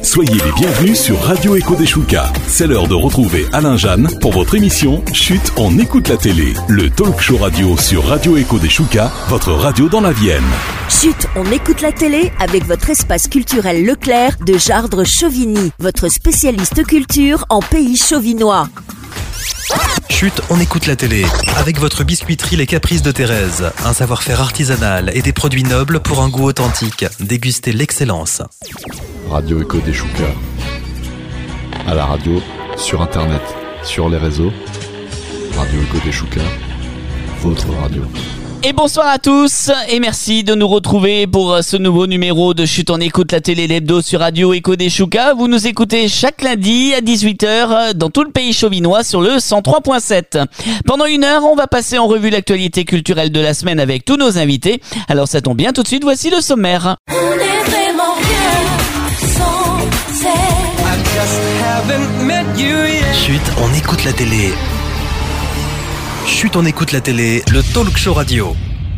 Soyez les bienvenus sur Radio Echo des Choucas. C'est l'heure de retrouver Alain Jeanne pour votre émission Chut, on écoute la télé. Le talk show radio sur Radio Echo des Choucas, votre radio dans la Vienne. Chut, on écoute la télé avec votre espace culturel Leclerc de Jardres-Chauvigny, votre spécialiste culture en pays chauvinois. Chut, on écoute la télé avec votre biscuiterie Les Caprices de Thérèse. Un savoir-faire artisanal et des produits nobles pour un goût authentique. Dégustez l'excellence. Radio Echo des Choucas. À la radio, sur internet, sur les réseaux. Radio Echo des Choucas, votre radio. Et bonsoir à tous et merci de nous retrouver pour ce nouveau numéro de Chut, on écoute la télé, l'hebdo sur Radio Echo des Choucas. Vous nous écoutez chaque lundi à 18h dans tout le pays chauvinois sur le 103.7. Pendant une heure, on va passer en revue l'actualité culturelle de la semaine avec tous nos invités. Alors ça tombe bien, tout de suite, voici le sommaire. On est vraiment bien sans Chut, on écoute la télé. Chut, on écoute la télé, le talk show radio.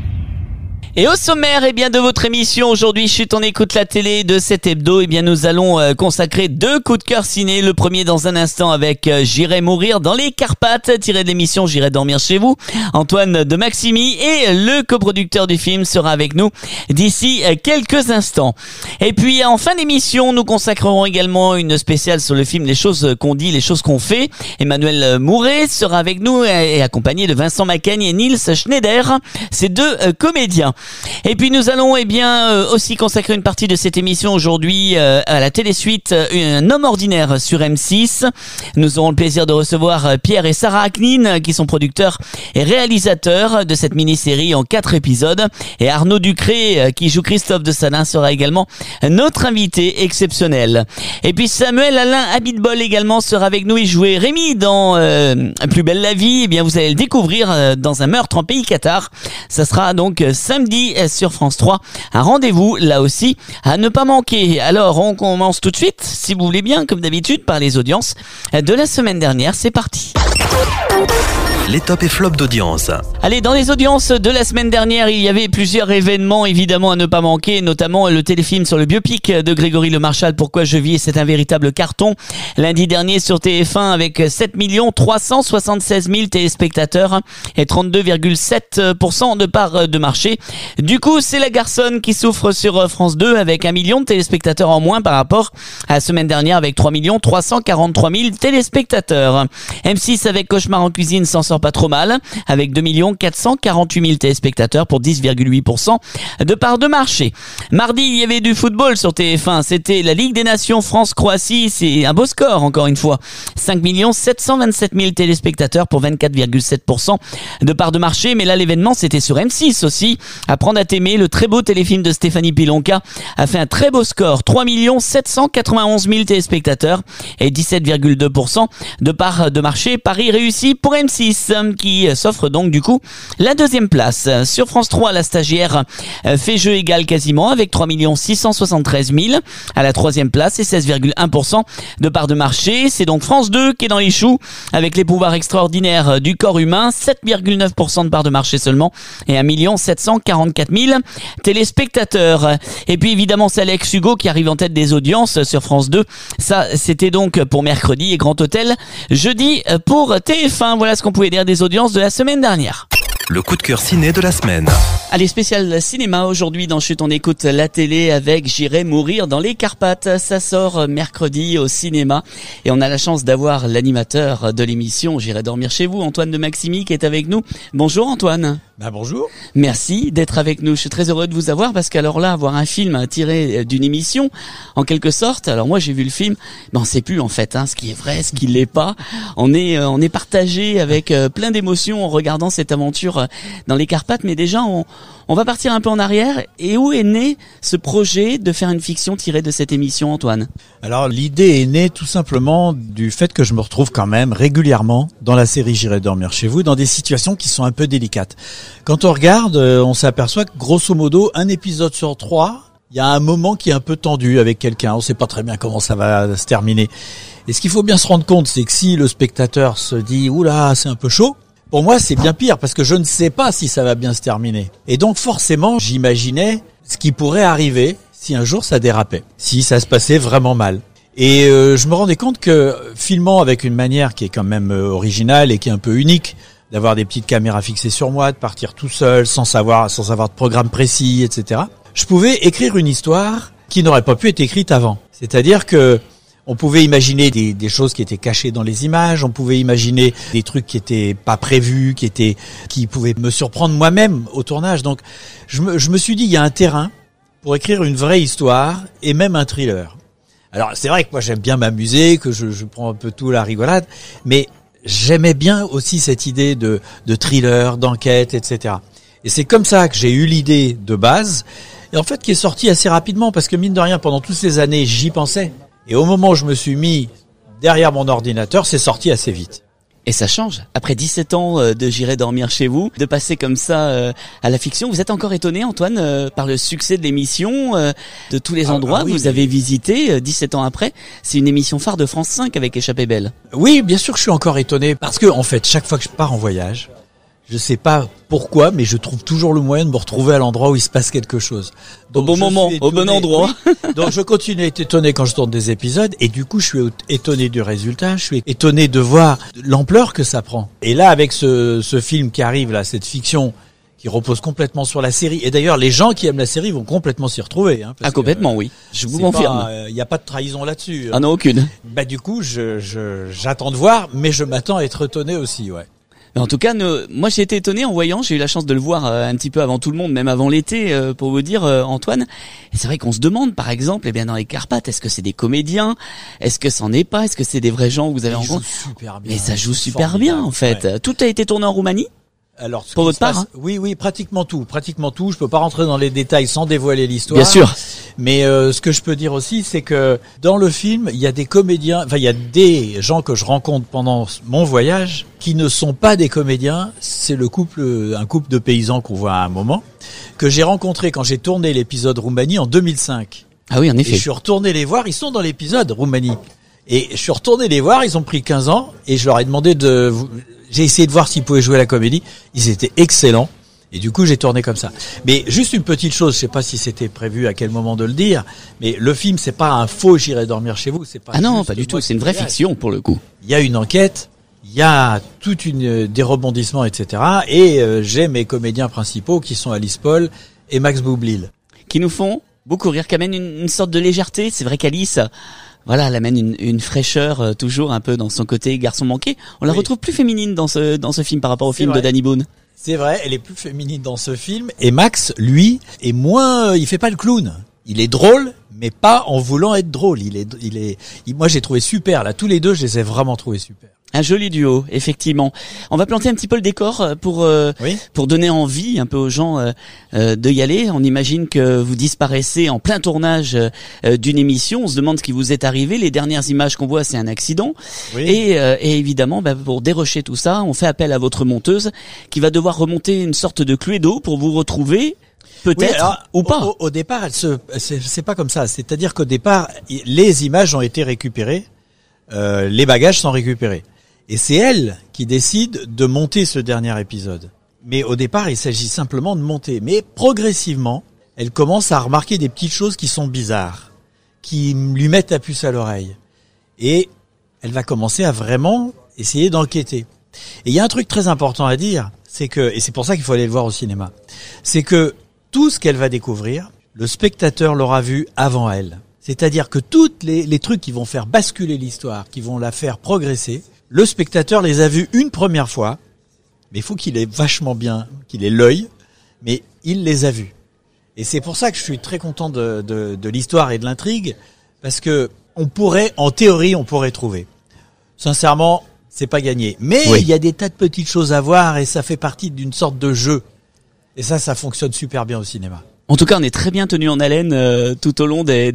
Et au sommaire de votre émission aujourd'hui, Chut, on écoute la télé de cet hebdo, nous allons consacrer 2 coups de cœur ciné. Le premier dans un instant avec J'irai mourir dans les Carpates, tiré de l'émission J'irai dormir chez vous. Antoine de Maximi et le coproducteur du film sera avec nous d'ici quelques instants. Et puis en fin d'émission, nous consacrerons également une spéciale sur le film Les choses qu'on dit, les choses qu'on fait. Emmanuel Mouret sera avec nous et accompagné de Vincent Macaigne et Nils Schneider, ces 2 comédiens. Et puis nous allons aussi consacrer une partie de cette émission aujourd'hui à la télésuite Un homme ordinaire sur M6. Nous aurons le plaisir de recevoir Pierre et Sarah Aknin qui sont producteurs et réalisateurs de cette mini-série en 4 épisodes. Et Arnaud Ducré qui joue Christophe de Salin sera également notre invité exceptionnel. Et puis Samuel Alain Abitbol également sera avec nous. Il jouait Rémi dans Plus belle la vie. Vous allez le découvrir dans Un meurtre en pays Qatar. Ça sera donc samedi sur France 3. Un rendez-vous là aussi à ne pas manquer. Alors on commence tout de suite, si vous voulez bien, comme d'habitude, par les audiences de la semaine dernière. C'est parti. Les tops et flops d'audience. Allez, dans les audiences de la semaine dernière, il y avait plusieurs événements évidemment à ne pas manquer, notamment le téléfilm sur le biopic de Grégory Le Marchal, Pourquoi je vis, c'est un véritable carton. Lundi dernier sur TF1 avec 7 376 000 téléspectateurs et 32,7% de part de marché. Du coup, c'est La Garçonne qui souffre sur France 2 avec 1 million de téléspectateurs en moins par rapport à la semaine dernière avec 3 343 000 téléspectateurs. M6 avec Cauchemar en cuisine s'en sort pas trop mal, avec 2 448 000 téléspectateurs pour 10,8% de part de marché. Mardi, il y avait du football sur TF1, c'était la Ligue des Nations France-Croatie, c'est un beau score encore une fois. 5 727 000 téléspectateurs pour 24,7% de part de marché, mais là l'événement c'était sur M6 aussi. Apprendre à t'aimer, le très beau téléfilm de Stéphanie Pilonka a fait un très beau score, 3 791 000 téléspectateurs et 17,2% de part de marché. Pari réussi pour M6 qui s'offre donc du coup la 2e place. Sur France 3, La Stagiaire fait jeu égal quasiment avec 3 673 000 à la 3e place et 16,1% de part de marché. C'est donc France 2 qui est dans les choux avec Les pouvoirs extraordinaires du corps humain, 7,9% de part de marché seulement et 1 744 000 téléspectateurs. Et puis évidemment c'est Alex Hugo qui arrive en tête des audiences sur France 2. Ça c'était donc pour mercredi et Grand Hôtel jeudi pour TF1. Voilà ce qu'on pouvait dire des audiences de la semaine dernière. Le coup de cœur ciné de la semaine. Allez, spécial cinéma aujourd'hui dans Chut, on écoute la télé avec J'irai mourir dans les Carpates. Ça sort mercredi au cinéma et on a la chance d'avoir l'animateur de l'émission J'irai dormir chez vous, Antoine de Maximi, qui est avec nous. Bonjour Antoine. Bonjour. Merci d'être avec nous. Je suis très heureux de vous avoir parce qu'alors là, avoir un film tiré d'une émission, en quelque sorte. Alors moi, j'ai vu le film. On sait plus en fait, ce qui est vrai, ce qui l'est pas. On est partagé avec plein d'émotions en regardant cette aventure dans les Carpates. Mais déjà, on va partir un peu en arrière. Et où est né ce projet de faire une fiction tirée de cette émission, Antoine? Alors l'idée est née tout simplement du fait que je me retrouve quand même régulièrement dans la série J'irai dormir chez vous dans des situations qui sont un peu délicates. Quand on regarde, on s'aperçoit que grosso modo, un épisode sur 3, il y a un moment qui est un peu tendu avec quelqu'un. On sait pas très bien comment ça va se terminer. Et ce qu'il faut bien se rendre compte, c'est que si le spectateur se dit « Oula, c'est un peu chaud », pour moi, c'est bien pire parce que je ne sais pas si ça va bien se terminer. Et donc forcément, j'imaginais ce qui pourrait arriver si un jour ça dérapait, si ça se passait vraiment mal. Et je me rendais compte que filmant avec une manière qui est quand même originale et qui est un peu unique, d'avoir des petites caméras fixées sur moi, de partir tout seul, sans avoir de programme précis, etc. Je pouvais écrire une histoire qui n'aurait pas pu être écrite avant. C'est-à-dire que on pouvait imaginer des choses qui étaient cachées dans les images, on pouvait imaginer des trucs qui étaient pas prévus, qui pouvaient me surprendre moi-même au tournage. Donc, je me suis dit, il y a un terrain pour écrire une vraie histoire et même un thriller. Alors, c'est vrai que moi, j'aime bien m'amuser, que je prends un peu tout la rigolade, mais j'aimais bien aussi cette idée de thriller, d'enquête, etc. Et c'est comme ça que j'ai eu l'idée de base, et en fait, qui est sortie assez rapidement, parce que mine de rien, pendant toutes ces années, j'y pensais. Et au moment où je me suis mis derrière mon ordinateur, c'est sorti assez vite. Et ça change. Après 17 ans de J'irai dormir chez vous, de passer comme ça à la fiction, vous êtes encore étonné, Antoine, par le succès de l'émission, de tous les endroits que vous avez visités 17 ans après. C'est une émission phare de France 5 avec Échappée belle. Oui, bien sûr que je suis encore étonné, parce que en fait, chaque fois que je pars en voyage, je sais pas pourquoi, mais je trouve toujours le moyen de me retrouver à l'endroit où il se passe quelque chose. Donc, au bon moment, au bon endroit. Oui. Donc je continue à être étonné quand je tourne des épisodes, et du coup je suis étonné du résultat, je suis étonné de voir l'ampleur que ça prend. Et là, avec ce film qui arrive, là, cette fiction qui repose complètement sur la série, et d'ailleurs les gens qui aiment la série vont complètement s'y retrouver. Parce complètement, oui. Je vous confirme. Il n'y a pas de trahison là-dessus. Ah non, aucune. Bah du coup, j'attends de voir, mais je m'attends à être étonné aussi, ouais. En tout cas, moi j'ai été étonné en voyant, j'ai eu la chance de le voir un petit peu avant tout le monde, même avant l'été, pour vous dire, Antoine. Et c'est vrai qu'on se demande, par exemple, dans les Carpates, est-ce que c'est des comédiens? Est-ce que c'en est pas? Est-ce que c'est des vrais gens que vous avez rencontrés? Mais ça joue super bien, en fait. Ouais. Tout a été tourné en Roumanie? Alors, pour votre part, oui, pratiquement tout. Je peux pas rentrer dans les détails sans dévoiler l'histoire. Bien sûr. Mais ce que je peux dire aussi, c'est que dans le film, il y a des comédiens, il y a des gens que je rencontre pendant mon voyage qui ne sont pas des comédiens. C'est un couple de paysans qu'on voit à un moment, que j'ai rencontré quand j'ai tourné l'épisode Roumanie en 2005. Ah oui, en effet. Et je suis retourné les voir. Ils sont dans l'épisode Roumanie. Et je suis retourné les voir. Ils ont pris 15 ans et je leur ai demandé j'ai essayé de voir s'ils pouvaient jouer la comédie. Ils étaient excellents. Et du coup, j'ai tourné comme ça. Mais juste une petite chose, je sais pas si c'était prévu à quel moment de le dire, mais le film, c'est pas un faux J'irai dormir chez vous. C'est pas. Ah non, pas du tout. C'est une vraie fiction pour le coup. Il y a une enquête, il y a des rebondissements, etc. Et j'ai mes comédiens principaux qui sont Alice Paul et Max Boublil. Qui nous font beaucoup rire, qui amènent une sorte de légèreté. C'est vrai qu'Alice... Voilà, elle amène une fraîcheur toujours un peu dans son côté garçon manqué. On la retrouve plus féminine dans ce film par rapport au film de Danny Boone. C'est vrai, elle est plus féminine dans ce film. Et Max, lui, est moins, il fait pas le clown. Il est drôle, mais pas en voulant être drôle. Moi, j'ai trouvé super, là. Tous les deux, je les ai vraiment trouvés super. Un joli duo, effectivement. On va planter un petit peu le décor pour donner envie un peu aux gens de y aller. On imagine que vous disparaissez en plein tournage d'une émission. On se demande ce qui vous est arrivé. Les dernières images qu'on voit, c'est un accident. Oui. Et évidemment, pour dérocher tout ça, on fait appel à votre monteuse qui va devoir remonter une sorte de Cluedo pour vous retrouver. Peut-être ou pas. Au départ, c'est pas comme ça. C'est-à-dire qu'au départ, les images ont été récupérées, les bagages sont récupérés. Et c'est elle qui décide de monter ce dernier épisode. Mais au départ, il s'agit simplement de monter. Mais progressivement, elle commence à remarquer des petites choses qui sont bizarres, qui lui mettent la puce à l'oreille. Et elle va commencer à vraiment essayer d'enquêter. Et il y a un truc très important à dire, c'est que, et c'est pour ça qu'il faut aller le voir au cinéma, c'est que tout ce qu'elle va découvrir, le spectateur l'aura vu avant elle. C'est-à-dire que toutes les trucs qui vont faire basculer l'histoire, qui vont la faire progresser, le spectateur les a vus une première fois, mais il faut qu'il ait vachement bien, qu'il ait l'œil, mais il les a vus. Et c'est pour ça que je suis très content de l'histoire et de l'intrigue, parce que en théorie, on pourrait trouver. Sincèrement, c'est pas gagné. Mais il y a des tas de petites choses à voir et ça fait partie d'une sorte de jeu. Et ça fonctionne super bien au cinéma. En tout cas, on est très bien tenu en haleine tout au long des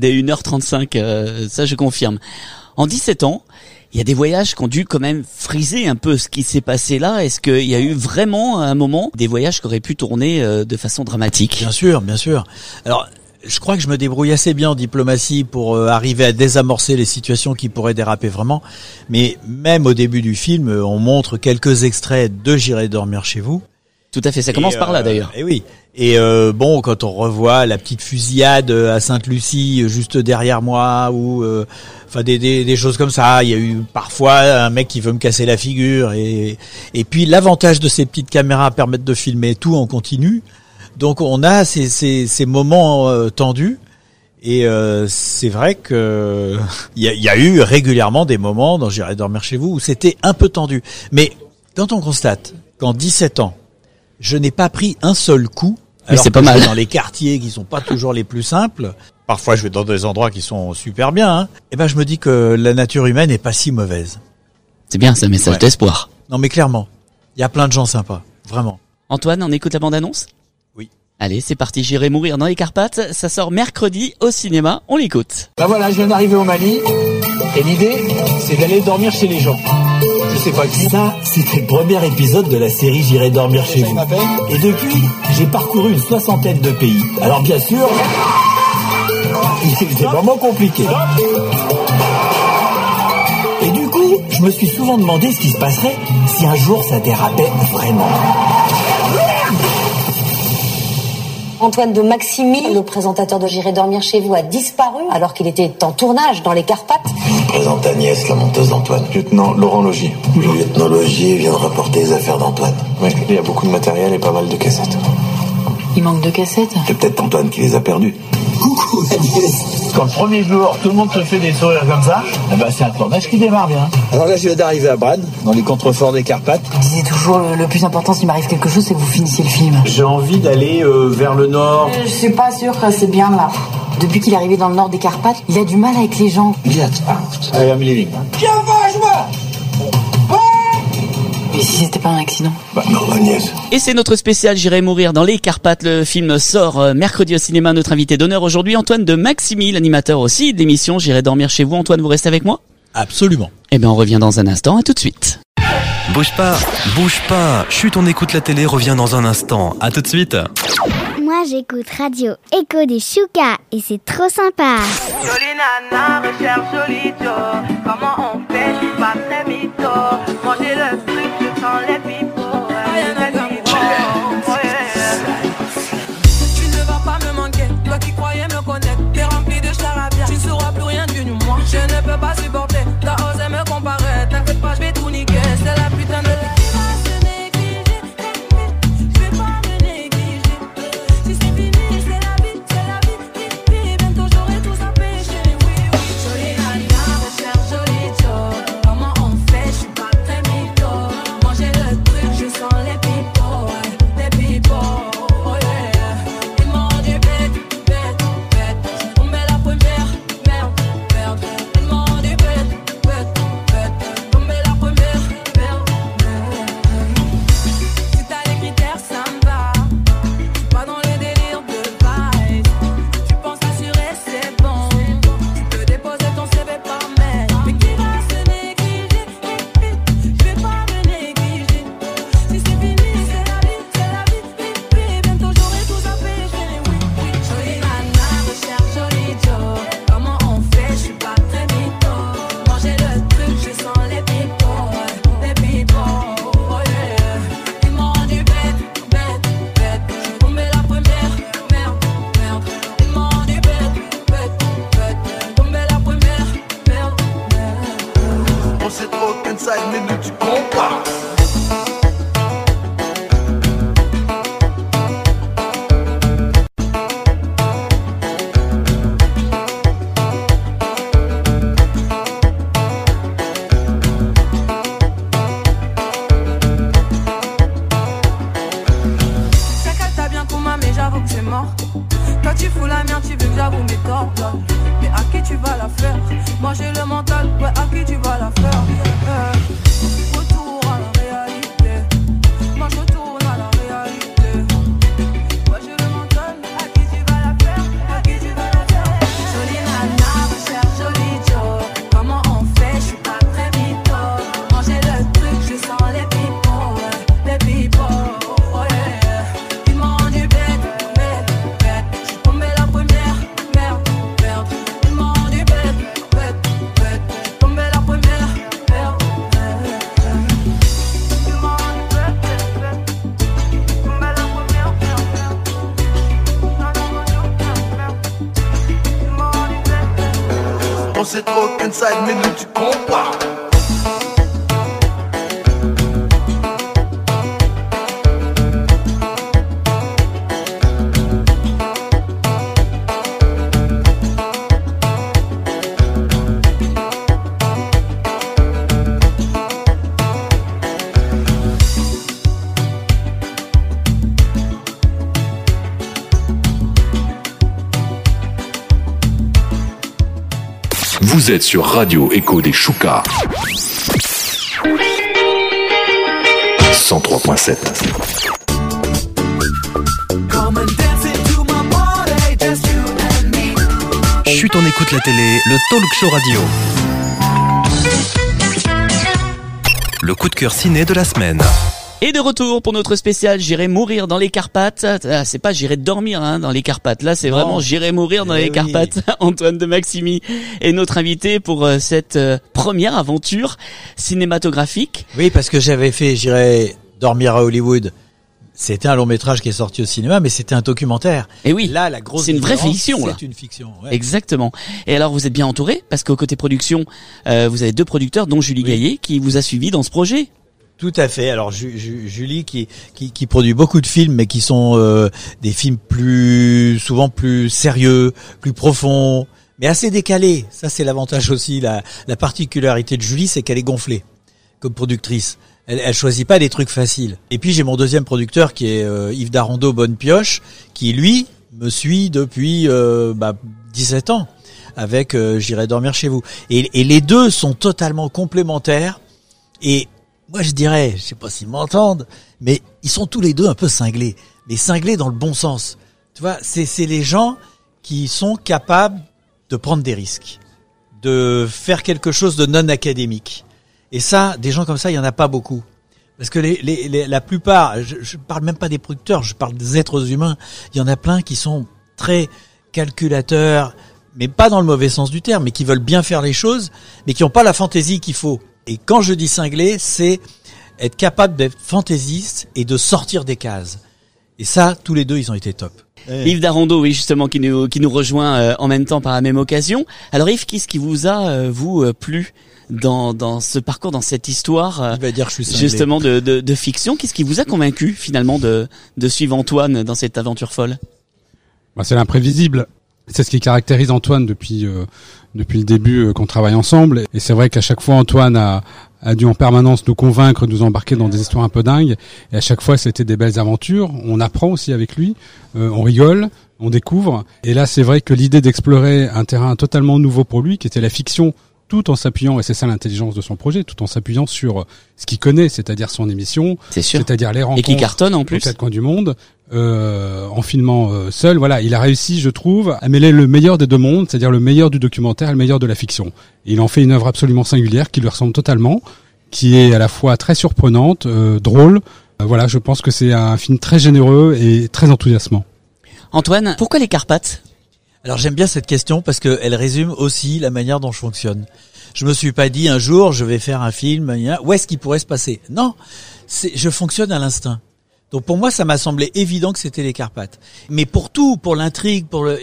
1h35, ça je confirme. En 17 ans, il y a des voyages qui ont dû quand même friser un peu ce qui s'est passé là. Est-ce qu'il y a eu vraiment à un moment des voyages qui auraient pu tourner de façon dramatique? Bien sûr, bien sûr. Alors, je crois que je me débrouille assez bien en diplomatie pour arriver à désamorcer les situations qui pourraient déraper vraiment. Mais même au début du film, on montre quelques extraits de J'irai dormir chez vous. Tout à fait, ça commence par là d'ailleurs. Et oui. Et bon, quand on revoit la petite fusillade à Sainte-Lucie juste derrière moi, ou enfin des choses comme ça, il y a eu parfois un mec qui veut me casser la figure, et puis l'avantage de ces petites caméras permettent de filmer tout en continu. Donc on a ces moments tendus. Et c'est vrai que il y a eu régulièrement des moments dans J'irai dormir chez vous où c'était un peu tendu. Mais quand on constate qu'en 17 ans, je n'ai pas pris un seul coup, alors c'est pas mal. Je vais dans les quartiers qui sont pas toujours les plus simples, parfois je vais dans des endroits qui sont super bien, et ben je me dis que la nature humaine est pas si mauvaise. C'est bien, c'est un message d'espoir. Non mais clairement, il y a plein de gens sympas, vraiment. Antoine, on écoute la bande-annonce ? Oui. Allez, c'est parti, J'irai mourir dans les Carpates. Ça sort mercredi au cinéma, on l'écoute. Bah voilà, je viens d'arriver au Mali, et l'idée, c'est d'aller dormir chez les gens. Je sais pas qui. Ça, c'était le premier épisode de la série J'irai dormir chez vous. Et depuis, j'ai parcouru une 60aine de pays. Alors bien sûr, c'est vraiment compliqué. Et du coup, je me suis souvent demandé ce qui se passerait si un jour ça dérapait vraiment. Antoine de Maximi, le présentateur de J'irai dormir chez vous, a disparu alors qu'il était en tournage dans les Carpates. Je présente Agnès, la monteuse d'Antoine. Lieutenant Laurent Logier. Le lieutenant Logier vient de rapporter les affaires d'Antoine. Oui, il y a beaucoup de matériel et pas mal de cassettes. Il manque de cassettes. C'est peut-être Antoine qui les a perdues. Coucou Agnès. Quand le premier jour, tout le monde se fait des sourires comme ça, eh ben c'est un tournage qui démarre bien. Alors là, je viens d'arriver à Brann, dans les contreforts des Carpates. Disais toujours, le plus important s'il m'arrive quelque chose, c'est que vous finissiez le film. J'ai envie d'aller vers le nord. Je suis pas sûre que c'est bien là. Depuis qu'il est arrivé dans le nord des Carpates, il a du mal avec les gens. Allez, Amélie. Et si c'était pas un accident? Bah non, Agnès. Et c'est notre spécial J'irai mourir dans les Carpates. Le film sort mercredi au cinéma. Notre invité d'honneur aujourd'hui, Antoine de Maximi, l'animateur aussi de l'émission J'irai dormir chez vous. Antoine, vous restez avec moi? Absolument. Eh bien, on revient dans un instant. À tout de suite. Bouge pas. Chut, on écoute la télé, revient dans un instant. À tout de suite. Moi, j'écoute Radio Écho des Choucas et c'est trop sympa. Jolie nana, recherche joli Joe. Comment on fait, je suis pas très mytho. Manger le truc, je sens les pipeaux. Tu ne vas pas me manquer, toi qui croyais me connaître. T'es rempli de charabia, tu ne sauras plus rien du moi. Je ne peux pas supporter, t'as osé me comparer. T'inquiète pas, je vais tout niquer, c'est la putain de... On sait trop qu'un side, mais nous tu compares. Vous êtes sur Radio Écho des Choucas 103.7. Chut, on écoute la télé, le talk show radio. Le coup de cœur ciné de la semaine. Et de retour pour notre spécial J'irai mourir dans les Carpates. Ah, c'est pas J'irai dormir dans les Carpates. Là, c'est vraiment J'irai mourir dans les Carpates. Antoine de Maximi est notre invité pour cette première aventure cinématographique. Oui, parce que j'avais fait J'irai dormir à Hollywood. C'était un long métrage qui est sorti au cinéma, mais c'était un documentaire. Et oui, là, la grosse c'est une vraie fiction. C'est une fiction. Ouais. Exactement. Et alors, vous êtes bien entouré parce qu'au côté production, vous avez 2 producteurs, dont Julie Gaillet, qui vous a suivi dans ce projet. Tout à fait. Alors Julie qui produit beaucoup de films, mais qui sont des films souvent plus sérieux, plus profonds, mais assez décalés. Ça, c'est l'avantage aussi. La particularité de Julie, c'est qu'elle est gonflée comme productrice. Elle choisit pas des trucs faciles. Et puis j'ai mon deuxième producteur qui est Yves Darondeau Bonne Pioche, qui lui me suit depuis 17 ans avec J'irai dormir chez vous. Et les deux sont totalement complémentaires. Et moi, je dirais, je sais pas s'ils m'entendent, mais ils sont tous les deux un peu cinglés. Mais cinglés dans le bon sens. Tu vois, c'est les gens qui sont capables de prendre des risques, de faire quelque chose de non académique. Et ça, des gens comme ça, il y en a pas beaucoup. Parce que la plupart, je parle même pas des producteurs, je parle des êtres humains. Il y en a plein qui sont très calculateurs, mais pas dans le mauvais sens du terme, mais qui veulent bien faire les choses, mais qui n'ont pas la fantaisie qu'il faut. Et quand je dis cinglé, c'est être capable d'être fantaisiste et de sortir des cases. Et ça, tous les deux, ils ont été top. Yves Darondeau, oui, justement, qui nous rejoint en même temps par la même occasion. Alors Yves, qu'est-ce qui vous a plu dans ce parcours, dans cette histoire, je vais dire que je suis cinglé, justement de fiction? Qu'est-ce qui vous a convaincu finalement de suivre Antoine dans cette aventure folle? C'est l'imprévisible. C'est ce qui caractérise Antoine depuis le début qu'on travaille ensemble. Et c'est vrai qu'à chaque fois, Antoine a dû en permanence nous convaincre, nous embarquer dans des histoires un peu dingues. Et à chaque fois, c'était des belles aventures. On apprend aussi avec lui, on rigole, on découvre. Et là, c'est vrai que l'idée d'explorer un terrain totalement nouveau pour lui, qui était la fiction, tout en s'appuyant, et c'est ça l'intelligence de son projet, tout en s'appuyant sur ce qu'il connaît, c'est-à-dire son émission, c'est-à-dire les rencontres, et qui cartonne en plus, aux 4 coins du monde, en filmant seul. Voilà, il a réussi, je trouve, à mêler le meilleur des deux mondes, c'est-à-dire le meilleur du documentaire et le meilleur de la fiction. Et il en fait une œuvre absolument singulière qui lui ressemble totalement, qui est à la fois très surprenante, drôle. Voilà, je pense que c'est un film très généreux et très enthousiasmant. Antoine, pourquoi les Carpates ? Alors j'aime bien cette question parce qu'elle résume aussi la manière dont je fonctionne. Je me suis pas dit un jour je vais faire un film, où est-ce qu'il pourrait se passer ? Non, je fonctionne à l'instinct. Donc pour moi ça m'a semblé évident que c'était les Carpates. Mais pour tout, pour l'intrigue,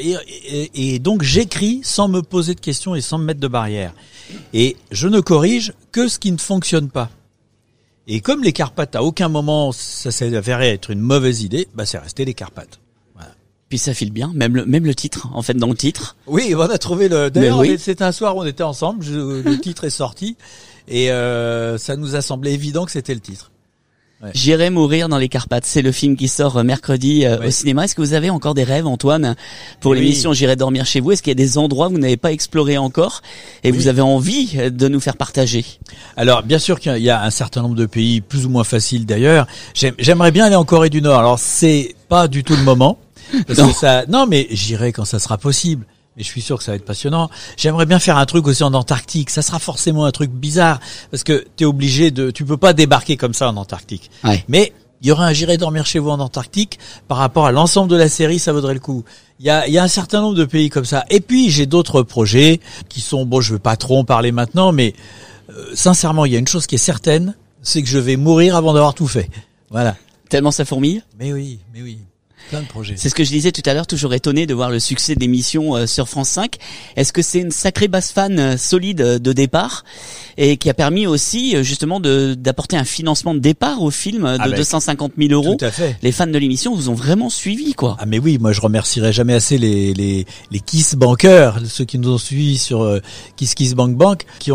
et donc j'écris sans me poser de questions et sans me mettre de barrières. Et je ne corrige que ce qui ne fonctionne pas. Et comme les Carpates à aucun moment ça s'est avéré être une mauvaise idée, c'est resté les Carpates. Puis ça file bien, même le titre, en fait, dans le titre. Oui, on a trouvé d'ailleurs, c'était un soir où on était ensemble, le titre est sorti, et ça nous a semblé évident que c'était le titre. Ouais. J'irai mourir dans les Carpates, c'est le film qui sort mercredi au cinéma. Est-ce que vous avez encore des rêves, Antoine, pour l'émission J'irai dormir chez vous ? Est-ce qu'il y a des endroits que vous n'avez pas explorés encore et vous avez envie de nous faire partager ? Alors, bien sûr qu'il y a un certain nombre de pays, plus ou moins faciles d'ailleurs. J'aimerais bien aller en Corée du Nord. Alors, c'est pas du tout le moment. Parce que mais j'irai quand ça sera possible. Mais je suis sûr que ça va être passionnant. J'aimerais bien faire un truc aussi en Antarctique. Ça sera forcément un truc bizarre. Parce que tu peux pas débarquer comme ça en Antarctique. Ouais. Mais il y aura un J'irai dormir chez vous en Antarctique. Par rapport à l'ensemble de la série, ça vaudrait le coup. Il y a un certain nombre de pays comme ça. Et puis, j'ai d'autres projets qui sont, je veux pas trop en parler maintenant, mais, sincèrement, il y a une chose qui est certaine, c'est que je vais mourir avant d'avoir tout fait. Voilà. Tellement ça fourmille ? Mais oui. Plein de projets. C'est ce que je disais tout à l'heure, toujours étonné de voir le succès de l'émission sur France 5. Est-ce que c'est une sacrée base fan solide de départ et qui a permis aussi justement d'apporter un financement de départ au film de 250 000 euros. Tout à fait. Les fans de l'émission vous ont vraiment suivi, quoi. Ah mais oui, moi je remercierai jamais assez les Kiss Bankers, ceux qui nous ont suivis sur Kiss Bank, qui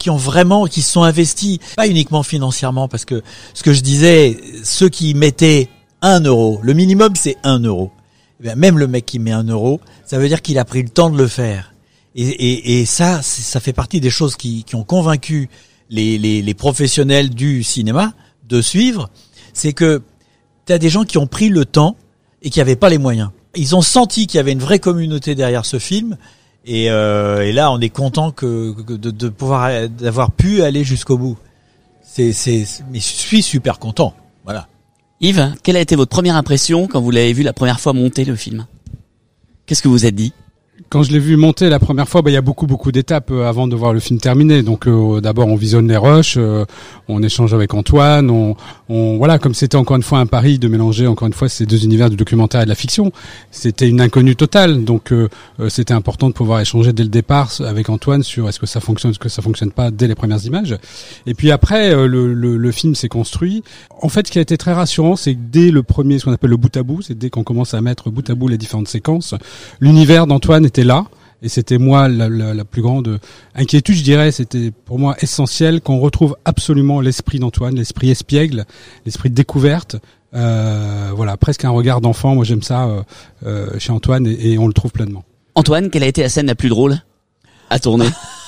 se sont investis, pas uniquement financièrement, parce que ce que je disais, ceux qui mettaient 1 euro, le minimum c'est 1 euro. Eh bien, même le mec qui met 1 euro, ça veut dire qu'il a pris le temps de le faire. Et ça fait partie des choses qui ont convaincu les professionnels du cinéma de suivre. C'est que t'as des gens qui ont pris le temps et qui avaient pas les moyens. Ils ont senti qu'il y avait une vraie communauté derrière ce film. Et là, on est content de pouvoir d'avoir pu aller jusqu'au bout. Mais je suis super content. Voilà. Yves, quelle a été votre première impression quand vous l'avez vu la première fois monter le film? Qu'est-ce que vous êtes dit? Quand je l'ai vu monter la première fois, il y a beaucoup d'étapes avant de voir le film terminé. Donc d'abord on visionne les rushs, on échange avec Antoine, voilà, comme c'était encore une fois un pari de mélanger encore une fois ces deux univers du documentaire et de la fiction. C'était une inconnue totale, donc c'était important de pouvoir échanger dès le départ avec Antoine sur est-ce que ça fonctionne, est-ce que ça fonctionne pas dès les premières images. Et puis après le film s'est construit. En fait, ce qui a été très rassurant, c'est que dès le premier, ce qu'on appelle le bout à bout, c'est dès qu'on commence à mettre bout à bout les différentes séquences, l'univers d'Antoine était là, et c'était moi la plus grande inquiétude, je dirais. C'était pour moi essentiel qu'on retrouve absolument l'esprit d'Antoine, l'esprit espiègle, l'esprit de découverte, voilà, presque un regard d'enfant. Moi j'aime ça chez Antoine, et on le trouve pleinement. Antoine, quelle a été la scène la plus drôle à tourner?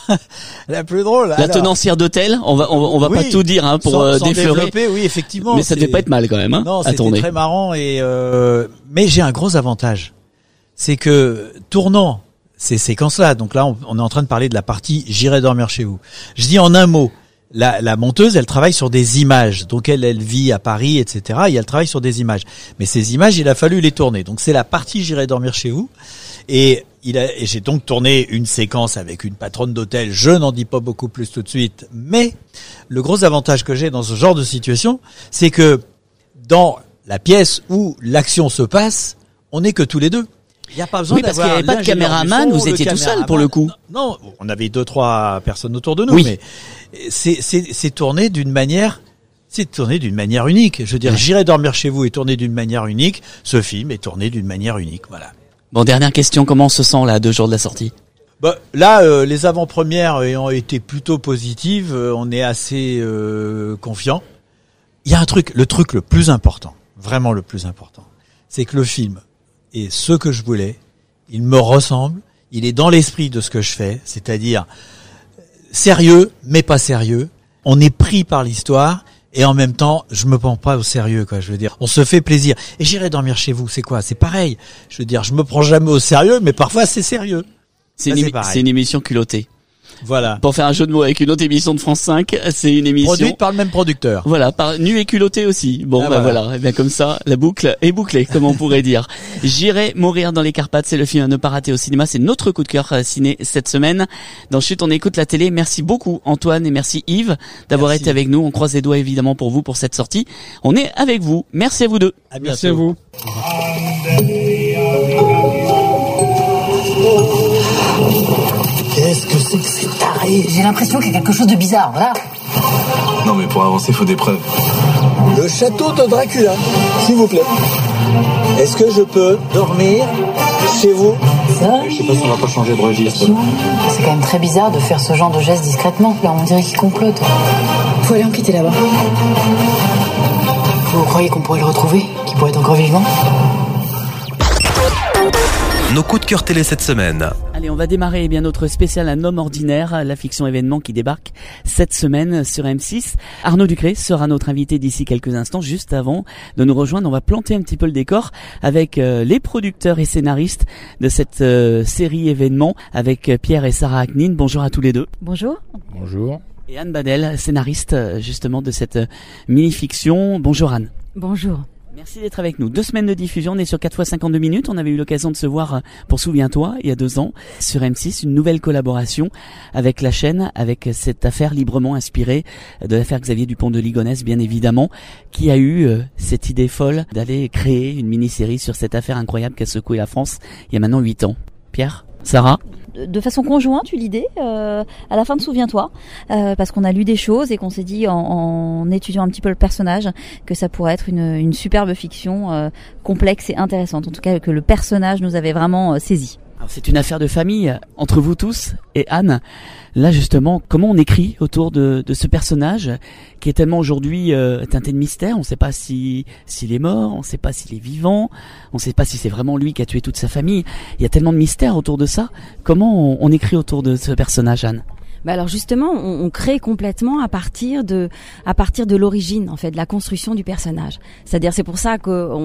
La plus drôle. La tenancière d'hôtel, on va oui, pas tout dire pour sans défleurer. Oui, effectivement. Mais ça devait pas être mal quand même non, à tourner. C'était très marrant mais j'ai un gros avantage. C'est que tournant ces séquences-là, donc là on est en train de parler de la partie J'irai dormir chez vous. Je dis en un mot, la monteuse, elle travaille sur des images, donc elle vit à Paris, etc. Et elle travaille sur des images. Mais ces images, il a fallu les tourner. Donc c'est la partie J'irai dormir chez vous. Et j'ai donc tourné une séquence avec une patronne d'hôtel. Je n'en dis pas beaucoup plus tout de suite. Mais le gros avantage que j'ai dans ce genre de situation, c'est que dans la pièce où l'action se passe, on n'est que tous les deux. Il n'y a pas besoin parce qu'il n'y avait pas de caméraman, vous étiez tout seul pour le coup. Non, on avait 2-3 personnes autour de nous, mais c'est tourné d'une manière unique. Je veux dire, J'irai dormir chez vous est tourné d'une manière unique. Ce film est tourné d'une manière unique, voilà. Bon, dernière question, comment on se sent là, 2 jours de la sortie? Là, les avant-premières ayant été plutôt positives, on est assez confiant. Il y a le truc le plus important, vraiment le plus important, c'est que le film est ce que je voulais, il me ressemble, il est dans l'esprit de ce que je fais, c'est-à-dire sérieux mais pas sérieux. On est pris par l'histoire. Et en même temps, je me prends pas au sérieux, quoi. Je veux dire, on se fait plaisir. Et J'irai dormir chez vous, c'est quoi? C'est pareil. Je veux dire, je me prends jamais au sérieux, mais parfois c'est sérieux. C'est une émission culottée. Voilà. Pour faire un jeu de mots avec une autre émission de France 5, c'est une émission produite par le même producteur. Voilà, par Nu et culotté aussi. Bon, voilà. Et bien comme ça, la boucle est bouclée, comme on pourrait dire. J'irai mourir dans les Carpates, c'est le film à ne pas rater au cinéma. C'est notre coup de cœur ciné cette semaine. Dans Chut, on écoute la télé. Merci beaucoup Antoine et merci Yves d'avoir été avec nous. On croise les doigts évidemment pour vous pour cette sortie. On est avec vous. Merci à vous deux. À bientôt. Merci à vous. Qu'est-ce que c'est que c'est taré? J'ai l'impression qu'il y a quelque chose de bizarre, voilà. Non mais pour avancer, il faut des preuves. Le château de Dracula, s'il vous plaît. Est-ce que je peux dormir chez vous? Je sais pas si on va pas changer de registre. C'est quand même très bizarre de faire ce genre de geste discrètement. Là, on dirait qu'il complote. Faut aller enquêter là-bas. Vous croyez qu'on pourrait le retrouver? Qu'il pourrait être encore vivant? Nos coups de cœur télé cette semaine. Allez, on va démarrer notre spécial Un homme ordinaire, la fiction événement qui débarque cette semaine sur M6. Arnaud Ducré sera notre invité d'ici quelques instants. Juste avant de nous rejoindre, on va planter un petit peu le décor avec les producteurs et scénaristes de cette série événement avec Pierre et Sarah Aknin. Bonjour à tous les deux. Bonjour. Bonjour. Et Anne Badel, scénariste justement de cette mini-fiction. Bonjour Anne. Bonjour. Merci d'être avec nous. 2 semaines de diffusion, on est sur 4x52 minutes. On avait eu l'occasion de se voir pour Souviens-toi, il y a 2 ans, sur M6, une nouvelle collaboration avec la chaîne, avec cette affaire librement inspirée de l'affaire Xavier Dupont de Ligonnès, bien évidemment, qui a eu cette idée folle d'aller créer une mini-série sur cette affaire incroyable qui a secoué la France il y a maintenant 8 ans. Pierre, Sarah ? De façon conjointe, eu l'idée à la fin de Souviens-toi, parce qu'on a lu des choses et qu'on s'est dit en étudiant un petit peu le personnage que ça pourrait être une superbe fiction complexe et intéressante. En tout cas, que le personnage nous avait vraiment saisi. Alors, c'est une affaire de famille entre vous tous et Anne. Là justement, comment on écrit autour de ce personnage qui est tellement aujourd'hui teinté de mystère. On ne sait pas s'il est mort, on ne sait pas s'il est vivant, on ne sait pas si c'est vraiment lui qui a tué toute sa famille. Il y a tellement de mystère autour de ça. Comment on écrit autour de ce personnage, Anne ? Bah alors justement, on crée complètement à partir de l'origine, en fait, de la construction du personnage. C'est-à-dire, c'est pour ça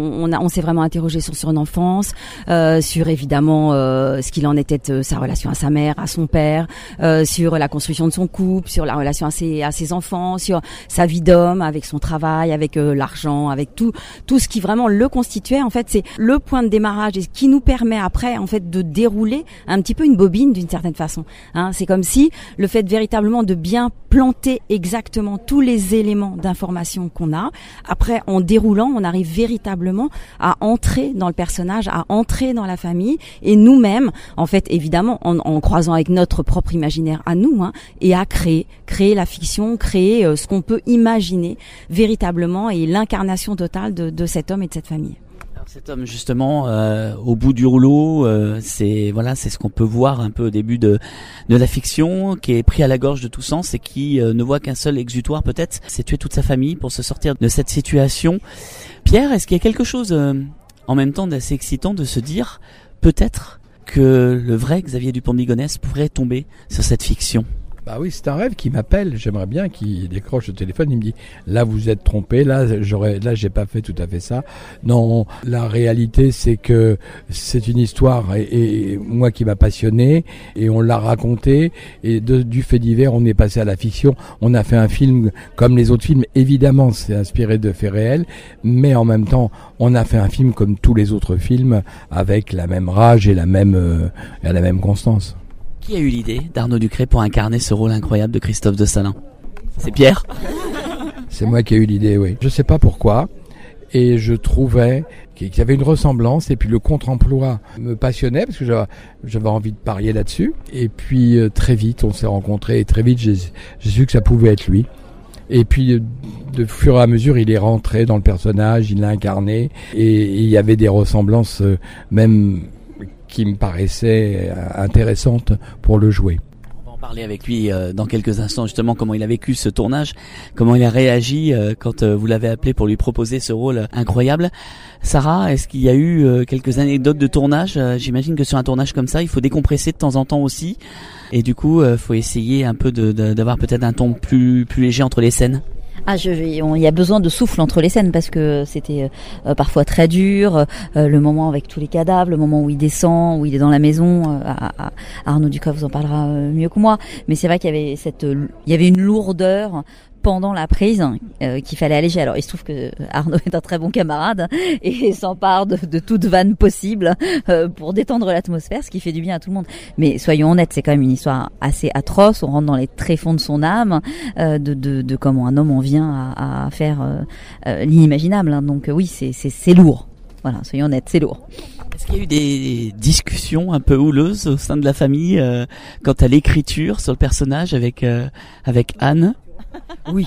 on s'est vraiment interrogé sur son enfance, sur évidemment ce qu'il en était de sa relation à sa mère, à son père, sur la construction de son couple, sur la relation à ses enfants, sur sa vie d'homme, avec son travail, avec l'argent, avec tout ce qui vraiment le constituait. En fait, c'est le point de démarrage et ce qui nous permet après, en fait, de dérouler un petit peu une bobine d'une certaine façon. Hein, c'est comme si le fait véritablement de bien planter exactement tous les éléments d'information qu'on a. Après, en déroulant, on arrive véritablement à entrer dans le personnage, à entrer dans la famille et nous-mêmes, en fait, évidemment, en croisant avec notre propre imaginaire à nous, hein, et à créer la fiction, créer ce qu'on peut imaginer véritablement et l'incarnation totale de cet homme et de cette famille. Cet homme justement au bout du rouleau, c'est ce qu'on peut voir un peu au début de la fiction, qui est pris à la gorge de tout sens et qui ne voit qu'un seul exutoire peut-être, c'est tuer toute sa famille pour se sortir de cette situation. Pierre, est-ce qu'il y a quelque chose en même temps d'assez excitant de se dire peut-être que le vrai Xavier Dupont de Ligonnès pourrait tomber sur cette fiction ? Bah oui, c'est un rêve qui m'appelle. J'aimerais bien qu'il décroche le téléphone. Il me dit, là, vous êtes trompé. Là, j'ai pas fait tout à fait ça. Non, la réalité, c'est que c'est une histoire et moi qui m'a passionné et on l'a raconté et du fait divers, on est passé à la fiction. On a fait un film comme les autres films. Évidemment, c'est inspiré de faits réels, mais en même temps, on a fait un film comme tous les autres films avec la même rage et la même constance. Qui a eu l'idée d'Arnaud Ducré pour incarner ce rôle incroyable de Christophe Dessalins ? C'est Pierre ? C'est moi qui ai eu l'idée, oui. Je sais pas pourquoi. Et je trouvais qu'il y avait une ressemblance. Et puis le contre-emploi me passionnait parce que j'avais envie de parier là-dessus. Et puis très vite, on s'est rencontrés. Et très vite, j'ai su que ça pouvait être lui. Et puis, de fur et à mesure, il est rentré dans le personnage, il l'a incarné. Et il y avait des ressemblances même qui me paraissait intéressante pour le jouer. On va en parler avec lui dans quelques instants, justement, comment il a vécu ce tournage, comment il a réagi quand vous l'avez appelé pour lui proposer ce rôle incroyable. Sarah, est-ce qu'il y a eu quelques anecdotes de tournage ? J'imagine que sur un tournage comme ça, il faut décompresser de temps en temps aussi. Et du coup, faut essayer un peu d'avoir peut-être un ton plus léger entre les scènes. Il y a besoin de souffle entre les scènes parce que c'était parfois très dur. Le moment avec tous les cadavres, le moment où il descend, où il est dans la maison. Arnaud Ducré vous en parlera mieux que moi. Mais c'est vrai qu'il y avait une lourdeur pendant la prise qu'il fallait alléger. Alors il se trouve que Arnaud est un très bon camarade et s'empare de toute vanne possible pour détendre l'atmosphère, ce qui fait du bien à tout le monde. Mais soyons honnêtes, c'est quand même une histoire assez atroce. On rentre dans les tréfonds de son âme, de comment un homme en vient à faire l'inimaginable. Hein. Donc oui, c'est lourd. Voilà, soyons honnêtes, c'est lourd. Est-ce qu'il y a eu des discussions un peu houleuses au sein de la famille quant à l'écriture sur le personnage avec Anne ? Oui.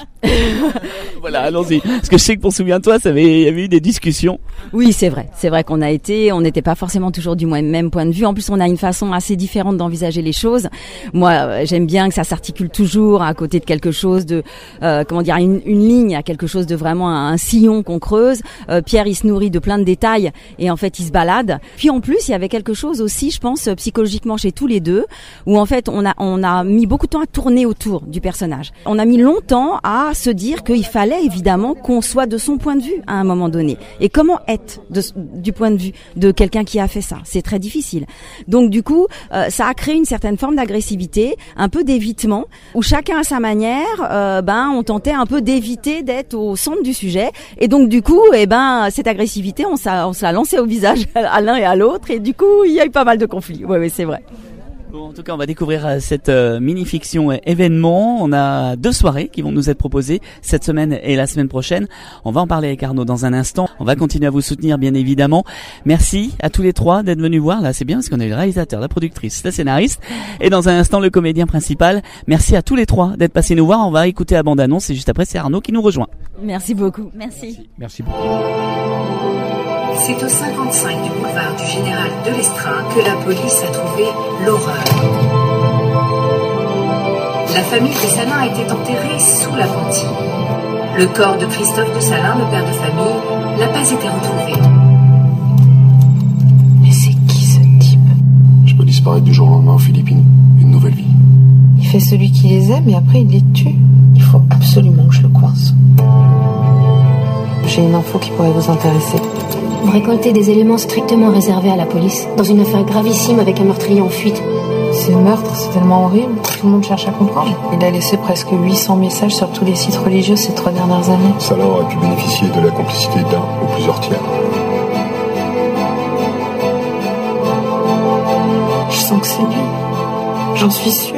Voilà, allons-y. Parce que je sais que pour Souviens-toi, il y avait eu des discussions. Oui, c'est vrai. C'est vrai qu'on n'était pas forcément toujours du même point de vue. En plus, on a une façon assez différente d'envisager les choses. Moi, j'aime bien que ça s'articule toujours à côté de quelque chose de, une ligne, à quelque chose de vraiment un sillon qu'on creuse. Pierre, il se nourrit de plein de détails et en fait, il se balade. Puis en plus, il y avait quelque chose aussi, je pense, psychologiquement chez tous les deux, où en fait, on a mis beaucoup de temps à tourner autour du personnage. On a mis longtemps longtemps à se dire qu'il fallait évidemment qu'on soit de son point de vue à un moment donné. Et comment être du point de vue de quelqu'un qui a fait ça? C'est très difficile. Donc du coup, ça a créé une certaine forme d'agressivité, un peu d'évitement, où chacun à sa manière, on tentait un peu d'éviter d'être au centre du sujet. Et donc du coup, cette agressivité, on s'est lancé au visage à l'un et à l'autre. Et du coup, il y a eu pas mal de conflits. Oui, c'est vrai. Bon, en tout cas, on va découvrir cette mini-fiction événement. On a 2 soirées qui vont nous être proposées cette semaine et la semaine prochaine. On va en parler avec Arnaud dans un instant. On va continuer à vous soutenir, bien évidemment. Merci à tous les 3 d'être venus voir. Là, c'est bien parce qu'on a eu le réalisateur, la productrice, la scénariste et dans un instant, le comédien principal. Merci à tous les 3 d'être passés nous voir. On va écouter la bande-annonce et juste après, c'est Arnaud qui nous rejoint. Merci beaucoup. Merci. Merci beaucoup. C'est au 55 du boulevard du Général de Lestrin que la police a trouvé l'horreur. La famille de Salin a été enterrée sous la Panty. Le corps de Christophe de Salin, le père de famille, n'a pas été retrouvé. Mais c'est qui ce type? Je peux disparaître du jour au lendemain aux Philippines. Une nouvelle vie. Il fait celui qui les aime et après il les tue. Il faut absolument que je le coince. J'ai une info qui pourrait vous intéresser. Vous récoltez des éléments strictement réservés à la police dans une affaire gravissime avec un meurtrier en fuite. Ces meurtres, c'est tellement horrible. Tout le monde cherche à comprendre. Il a laissé presque 800 messages sur tous les sites religieux ces 3 dernières années. Salah aurait pu bénéficier de la complicité d'un ou plusieurs tiers. Je sens que c'est lui. J'en suis sûre.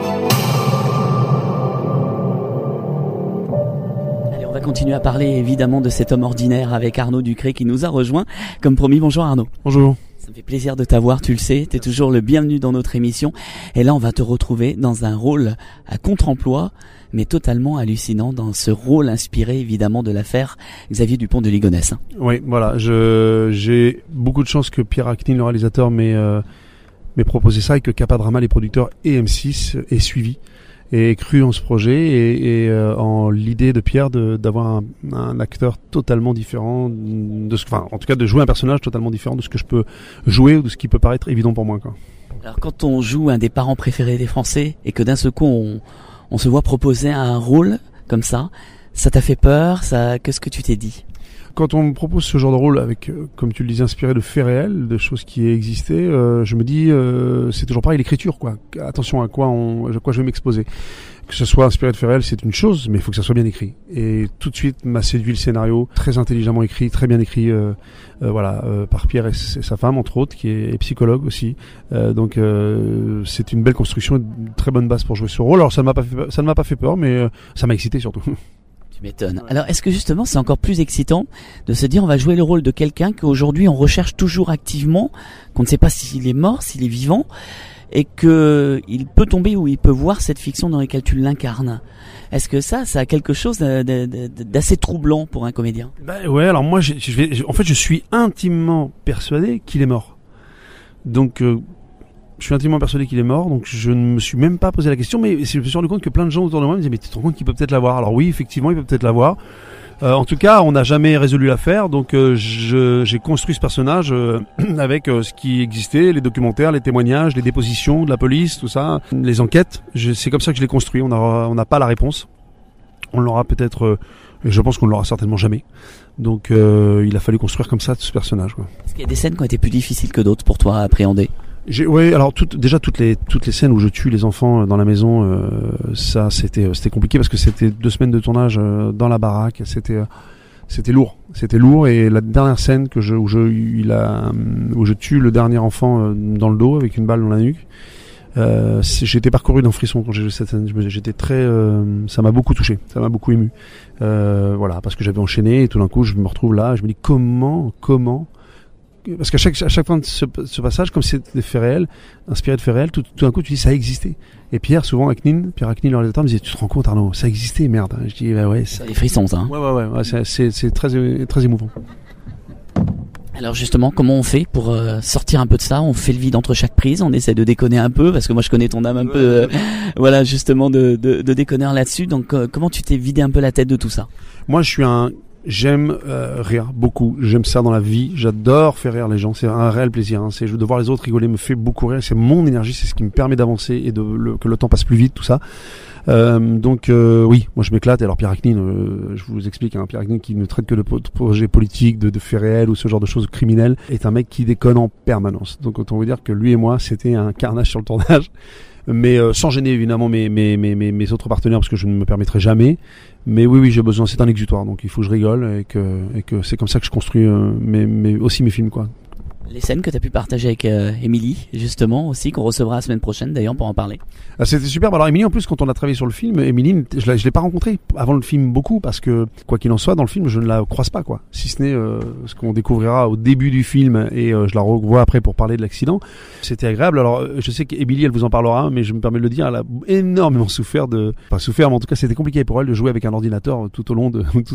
On va continuer à parler évidemment de cet homme ordinaire avec Arnaud Ducré qui nous a rejoint. Comme promis, bonjour Arnaud. Bonjour. Ça me fait plaisir de t'avoir, tu le sais, t'es toujours le bienvenu dans notre émission. Et là, on va te retrouver dans un rôle à contre-emploi, mais totalement hallucinant, dans ce rôle inspiré évidemment de l'affaire Xavier Dupont de Ligonnès. Oui, voilà, j'ai beaucoup de chance que Pierre Acnil, le réalisateur, m'ait proposé ça et que Capadrama, les producteurs et M6 aient suivi et cru en ce projet et en l'idée de Pierre d'avoir un acteur totalement différent en tout cas de jouer un personnage totalement différent de ce que je peux jouer ou de ce qui peut paraître évident pour moi, quoi. Alors quand on joue un des parents préférés des Français et que d'un seul coup on se voit proposer un rôle comme ça t'a fait peur, qu'est-ce que tu t'es dit? Quand on me propose ce genre de rôle avec, comme tu le disais, inspiré de faits réels, de choses qui existaient, je me dis, c'est toujours pareil, l'écriture, quoi. Attention à quoi je vais m'exposer. Que ce soit inspiré de faits réels, c'est une chose, mais il faut que ça soit bien écrit. Et tout de suite m'a séduit le scénario, très intelligemment écrit, très bien écrit, par Pierre et sa femme, entre autres, qui est psychologue aussi. Donc c'est une belle construction, une très bonne base pour jouer ce rôle. Alors ça ne m'a pas fait peur, mais ça m'a excité surtout. M'étonne. Alors est-ce que justement c'est encore plus excitant de se dire on va jouer le rôle de quelqu'un qu'aujourd'hui on recherche toujours activement, qu'on ne sait pas s'il est mort, s'il est vivant, et que il peut tomber ou il peut voir cette fiction dans laquelle tu l'incarnes. Est-ce que ça a quelque chose d'assez troublant pour un comédien? Ouais, alors moi en fait je suis intimement persuadé qu'il est mort. Donc je suis intimement persuadé qu'il est mort, donc je ne me suis même pas posé la question, mais je me suis rendu compte que plein de gens autour de moi me disaient mais tu te rends compte qu'il peut peut-être l'avoir? Alors oui, effectivement, il peut peut-être l'avoir. En tout cas, on n'a jamais résolu l'affaire, donc j'ai construit ce personnage avec ce qui existait, les documentaires, les témoignages, les dépositions de la police, tout ça, les enquêtes. C'est comme ça que je l'ai construit. On n'a pas la réponse. On l'aura peut-être, je pense qu'on ne l'aura certainement jamais. Donc il a fallu construire comme ça ce personnage, quoi. Est-ce qu'il y a des scènes qui ont été plus difficiles que d'autres pour toi à appréhender? Oui, alors déjà toutes les scènes où je tue les enfants dans la maison, ça c'était compliqué parce que c'était 2 semaines de tournage dans la baraque, c'était lourd et la dernière scène où je tue le dernier enfant dans le dos avec une balle dans la nuque, j'ai été parcouru d'un frisson quand j'ai vu cette scène. J'étais très, ça m'a beaucoup touché, ça m'a beaucoup ému, voilà, parce que j'avais enchaîné et tout d'un coup je me retrouve là, je me dis comment. Parce qu'à chaque fin de ce passage, comme c'est des faits réels, inspiré de faits réels, tout d'un coup tu dis ça a existé. Et Pierre Acnil, le réalisateur, me disait tu te rends compte Arnaud, ça a existé, merde. Je dis bah ouais. Ça a des frissons, ça. Hein. Ouais, c'est très très émouvant. Alors justement, comment on fait pour sortir un peu de ça? On fait le vide entre chaque prise, on essaie de déconner un peu, parce que moi je connais ton âme un peu, voilà, justement de déconneur là-dessus. Donc comment tu t'es vidé un peu la tête de tout ça? Moi je suis J'aime rire beaucoup. J'aime ça dans la vie. J'adore faire rire les gens. C'est un réel plaisir. C'est de voir les autres rigoler me fait beaucoup rire. C'est mon énergie. C'est ce qui me permet d'avancer et que le temps passe plus vite. Tout ça. Oui, moi je m'éclate. Alors Pierre Achnine, je vous explique. Pierre Achnine qui ne traite que de projets politiques, de faits réels ou ce genre de choses criminelles, est un mec qui déconne en permanence. Donc autant vous dire que lui et moi, c'était un carnage sur le tournage. Mais sans gêner évidemment mes autres partenaires parce que je ne me permettrai jamais. Mais oui, j'ai besoin. C'est un exutoire, donc il faut que je rigole et que c'est comme ça que je construis aussi mes films, quoi. Les scènes que tu as pu partager avec Émilie, justement, aussi, qu'on recevra la semaine prochaine, d'ailleurs, pour en parler. C'était superbe. Alors, Émilie, en plus, quand on a travaillé sur le film, Émilie, je l'ai pas rencontrée avant le film beaucoup, parce que, quoi qu'il en soit, dans le film, je ne la croise pas, quoi. Si ce n'est ce qu'on découvrira au début du film, et je la revois après pour parler de l'accident. C'était agréable. Alors, je sais qu'Émilie, elle vous en parlera, mais je me permets de le dire, elle a énormément souffert pas souffert, mais en tout cas, c'était compliqué pour elle de jouer avec un ordinateur tout au long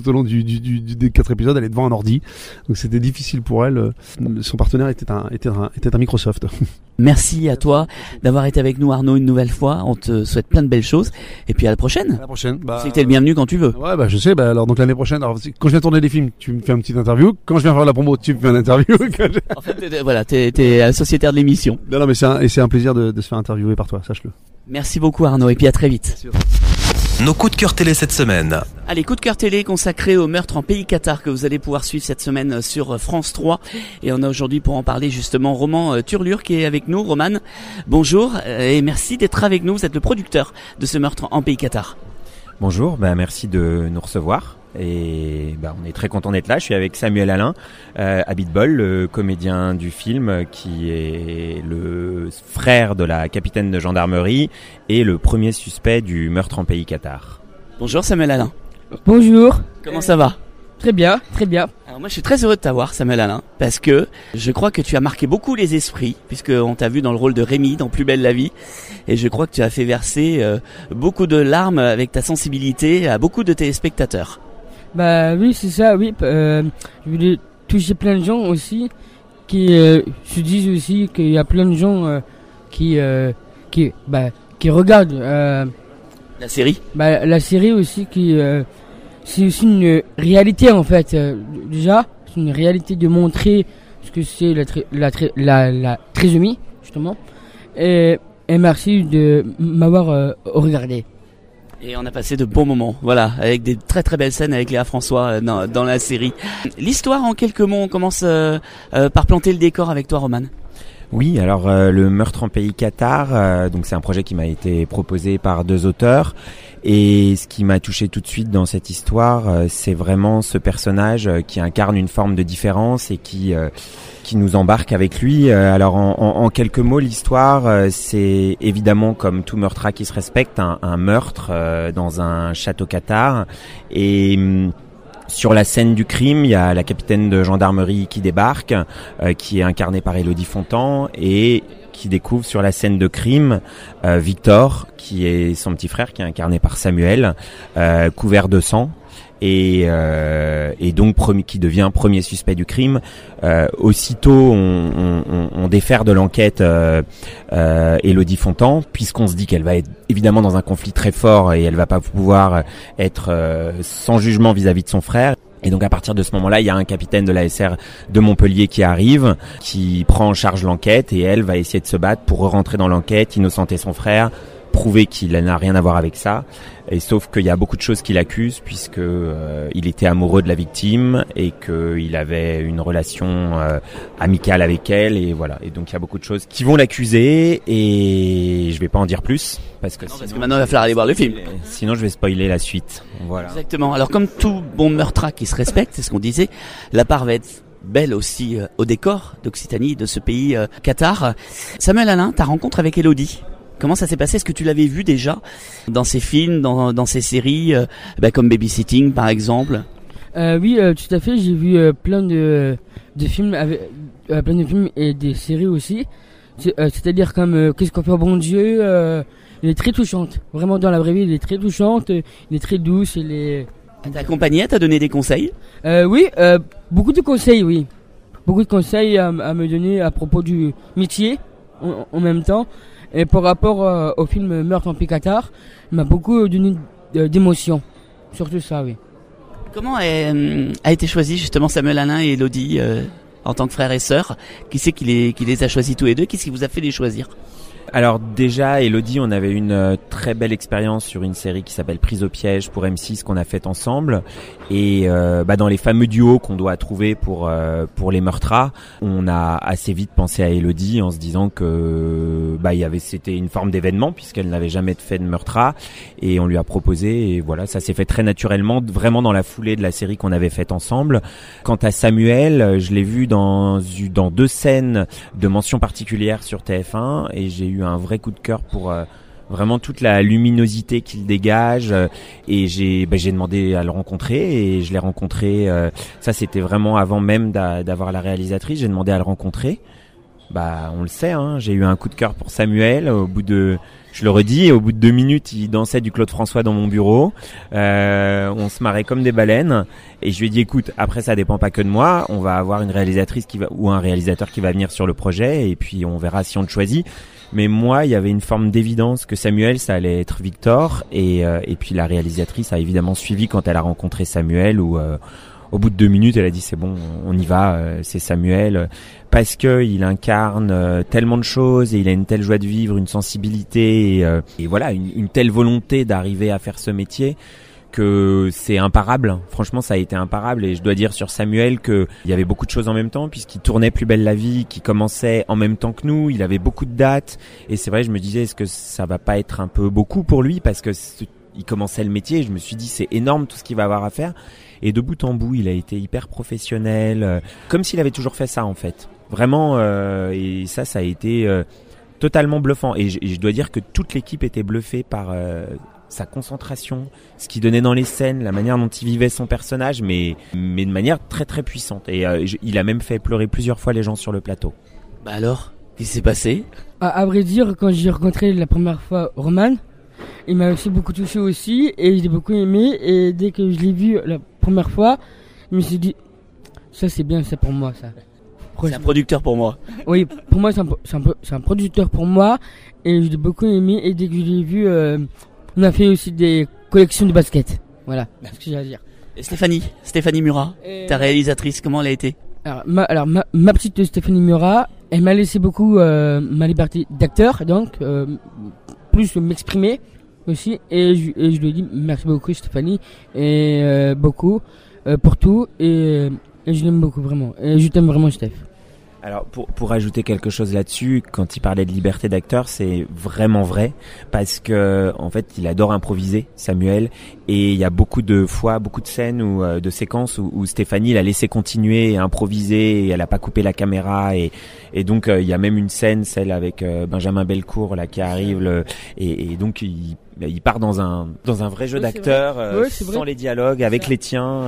des 4 épisodes. Elle est devant un ordi. Donc, c'était difficile pour elle. Son partenaire était un Microsoft. Merci à toi d'avoir été avec nous, Arnaud, une nouvelle fois. On te souhaite plein de belles choses. Et puis à la prochaine. À la prochaine. C'était le bienvenu quand tu veux. Ouais, je sais. Alors donc l'année prochaine. Alors quand je viens tourner des films, tu me fais une petite interview. Quand je viens faire la promo, tu me fais une interview. En fait, voilà, t'es sociétaire de l'émission. Non, mais c'est un plaisir de se faire interviewer par toi. Sache-le. Merci beaucoup, Arnaud. Et puis à très vite. Nos coups de cœur télé cette semaine. Allez, coup de cœur télé consacré au meurtre en pays Qatar que vous allez pouvoir suivre cette semaine sur France 3. Et on a aujourd'hui pour en parler justement Roman Turlure qui est avec nous. Roman, bonjour et merci d'être avec nous. Vous êtes le producteur de ce meurtre en pays Qatar. Bonjour, merci de nous recevoir. Et on est très content d'être là. Je suis avec Samuel Alain, Abitbol, le comédien du film, qui est le frère de la capitaine de gendarmerie et le premier suspect du meurtre en pays Qatar. Bonjour Samuel Alain. Bonjour. Comment ça va ? Très bien, très bien. Alors moi je suis très heureux de t'avoir Samuel Alain parce que je crois que tu as marqué beaucoup les esprits puisqu'on t'a vu dans le rôle de Rémi dans Plus belle la vie et je crois que tu as fait verser beaucoup de larmes avec ta sensibilité à beaucoup de téléspectateurs. Oui, c'est ça, oui. Je voulais toucher plein de gens aussi qui se disent aussi qu'il y a plein de gens qui regardent la série. La série aussi c'est aussi une réalité en fait. Déjà, c'est une réalité de montrer ce que c'est la trisomie justement. Et merci de m'avoir regardé. Et on a passé de bons moments, voilà, avec des très très belles scènes avec Léa François dans la série. L'histoire en quelques mots, on commence par planter le décor avec toi, Roman. Oui, alors le meurtre en pays Qatar, donc c'est un projet qui m'a été proposé par 2 auteurs. Et ce qui m'a touché tout de suite dans cette histoire, c'est vraiment ce personnage qui incarne une forme de différence et qui nous embarque avec lui. Alors en quelques mots, l'histoire, c'est évidemment comme tout meurtre qui se respecte, un meurtre dans un château Qatar. Et sur la scène du crime, il y a la capitaine de gendarmerie qui débarque, qui est incarnée par Élodie Fontan, et qui découvre sur la scène de crime Victor, qui est son petit frère, qui est incarné par Samuel, couvert de sang. Et donc qui devient premier suspect du crime. Aussitôt on défère de l'enquête Élodie Fontan, puisqu'on se dit qu'elle va être évidemment dans un conflit très fort et elle va pas pouvoir être sans jugement vis-à-vis de son frère. Et donc à partir de ce moment-là, il y a un capitaine de la SR de Montpellier qui arrive, qui prend en charge l'enquête, et elle va essayer de se battre pour rentrer dans l'enquête, innocenter son frère, prouver qu'il n'a rien à voir avec ça. Et sauf qu'il y a beaucoup de choses qui l'accusent, puisque il était amoureux de la victime et qu'il avait une relation amicale avec elle, et voilà. Et donc il y a beaucoup de choses qui vont l'accuser, et je vais pas en dire plus parce que maintenant il va falloir aller voir le film. Sinon je vais spoiler la suite. Voilà. Exactement. Alors comme tout bon meurtre qui se respecte, c'est ce qu'on disait, la part va être belle aussi au décor d'Occitanie, de ce pays Qatar. Samuel Alain, ta rencontre avec Élodie, comment ça s'est passé? Est-ce que tu l'avais vu déjà dans ces films, dans ces séries, comme Babysitting par exemple? Oui, tout à fait. J'ai vu plein de films plein de films et des séries aussi. C'est-à-dire comme Qu'est-ce qu'on fait, bon Dieu. Elle est très touchante. Vraiment dans la vraie vie, elle est très touchante. Elle est très douce. Elle t'a accompagné, t'a donné des conseils? Oui, beaucoup de conseils, oui. Beaucoup de conseils à me donner à propos du métier en même temps. Et par rapport au film Meurtre en pays Qatar, il m'a beaucoup donné d'émotions. Surtout ça, oui. Comment a été choisi justement Samuel Alain et Elodie en tant que frères et sœurs? Qui c'est qui les a choisis tous les deux? Qu'est-ce qui vous a fait les choisir? Alors déjà, Elodie, on avait une très belle expérience sur une série qui s'appelle Prise au piège pour M6 qu'on a faite ensemble. Et dans les fameux duos qu'on doit trouver pour les meurtras, on a assez vite pensé à Elodie en se disant que c'était une forme d'événement puisqu'elle n'avait jamais fait de meurtras, et on lui a proposé, et voilà, ça s'est fait très naturellement, vraiment dans la foulée de la série qu'on avait faite ensemble. Quant à Samuel, je l'ai vu dans 2 scènes de mention particulière sur TF1, et j'ai eu un vrai coup de cœur pour vraiment toute la luminosité qu'il dégage, et j'ai demandé à le rencontrer, et je l'ai rencontré, ça c'était vraiment avant même d'avoir la réalisatrice, j'ai demandé à le rencontrer. On le sait, hein, j'ai eu un coup de cœur pour Samuel, je le redis, au bout de 2 minutes, il dansait du Claude François dans mon bureau, on se marrait comme des baleines, et je lui ai dit, écoute, après ça dépend pas que de moi, on va avoir une réalisatrice ou un réalisateur qui va venir sur le projet, et puis on verra si on te choisit. Mais moi, il y avait une forme d'évidence que Samuel, ça allait être Victor, et puis la réalisatrice a évidemment suivi quand elle a rencontré Samuel, où au bout de 2 minutes, elle a dit c'est bon, on y va, c'est Samuel, parce que il incarne tellement de choses, et il a une telle joie de vivre, une sensibilité, et voilà, une telle volonté d'arriver à faire ce métier, que c'est imparable. Franchement, ça a été imparable, et je dois dire sur Samuel que il y avait beaucoup de choses en même temps, puisqu'il tournait Plus belle la vie, qui commençait en même temps que nous, il avait beaucoup de dates, et c'est vrai, je me disais, est-ce que ça va pas être un peu beaucoup pour lui, parce que il commençait le métier, et je me suis dit, c'est énorme tout ce qu'il va avoir à faire, et de bout en bout, il a été hyper professionnel, comme s'il avait toujours fait ça, en fait. Vraiment, et ça a été totalement bluffant, et je dois dire que toute l'équipe était bluffée par sa concentration, ce qu'il donnait dans les scènes, la manière dont il vivait son personnage, mais de manière très très puissante. Et il a même fait pleurer plusieurs fois les gens sur le plateau. Alors, qu'est-ce qui s'est passé? À vrai dire, quand j'ai rencontré la première fois Roman, il m'a aussi beaucoup touché aussi, et je l'ai beaucoup aimé, et dès que je l'ai vu la première fois, je me suis dit, ça c'est bien, c'est pour moi ça. C'est un producteur pour moi. Oui, pour moi c'est un producteur pour moi, et je l'ai beaucoup aimé, et dès que je l'ai vu, on a fait aussi des collections de basket. Voilà, c'est ce que j'ai à dire. Et Stéphanie Murat, ta réalisatrice, comment elle a été? Alors ma petite Stéphanie Murat, elle m'a laissé beaucoup ma liberté d'acteur, donc plus m'exprimer aussi, et je lui ai dit merci beaucoup Stéphanie, et beaucoup pour tout, et je l'aime beaucoup vraiment, et je t'aime vraiment Steph. Alors pour ajouter quelque chose là-dessus, quand il parlait de liberté d'acteur, c'est vraiment vrai, parce que en fait il adore improviser, Samuel, et il y a beaucoup de scènes ou de séquences où Stéphanie l'a laissé continuer et improviser, et elle a pas coupé la caméra, et donc il y a même une scène, celle avec Benjamin Bellecourt là qui arrive, et donc il part dans un vrai jeu d'acteur, sans les dialogues, avec les tiens,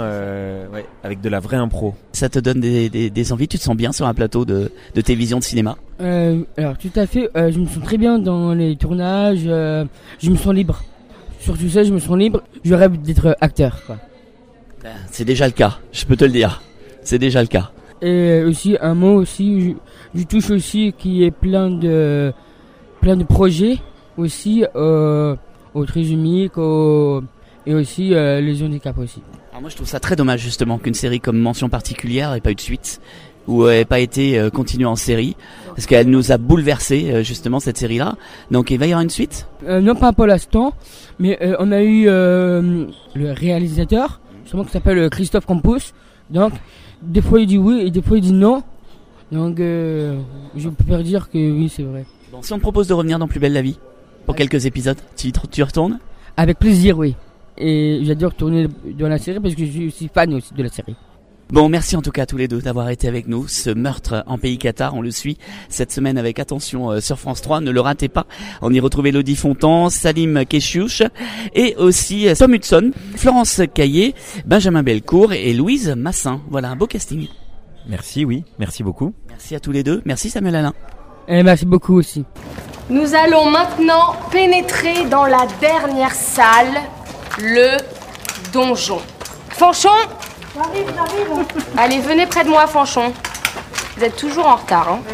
avec de la vraie impro. Ça te donne des envies, tu te sens bien sur un plateau de télévision, de cinéma? Alors tout à fait, je me sens très bien dans les tournages, je me sens libre. Surtout ça, je me sens libre, je rêve d'être acteur, quoi. C'est déjà le cas, je peux te le dire, c'est déjà le cas. Et aussi un mot aussi, je touche aussi qui est plein de projets aussi, au trisomique, et aussi les handicaps aussi. Alors moi je trouve ça très dommage justement qu'une série comme Mention particulière ait pas eu de suite, ou ait pas été continuée en série, parce qu'elle nous a bouleversé justement cette série-là. Donc il va y avoir une suite? Non, pas pour l'instant, mais on a eu le réalisateur, justement, qui s'appelle Christophe Campos. Donc des fois il dit oui et des fois il dit non. Donc je peux dire que oui, c'est vrai. Bon, si on te propose de revenir dans Plus belle la vie pour quelques épisodes, tu retournes? Avec plaisir, oui. Et j'adore tourner dans la série parce que je suis aussi fan aussi de la série. Bon, merci en tout cas à tous les deux d'avoir été avec nous. Ce meurtre en pays Qatar, on le suit cette semaine avec attention sur France 3. Ne le ratez pas. On y retrouve Elodie Fontan, Salim Keshiouch et aussi Tom Hudson, Florence Caillé, Benjamin Bellecourt et Louise Massin. Voilà un beau casting. Merci, oui. Merci beaucoup. Merci à tous les deux. Merci Samuel Alain. Et merci beaucoup aussi. Nous allons maintenant pénétrer dans la dernière salle, le donjon. Fanchon! J'arrive. Allez, venez près de moi, Fanchon. Vous êtes toujours en retard, hein?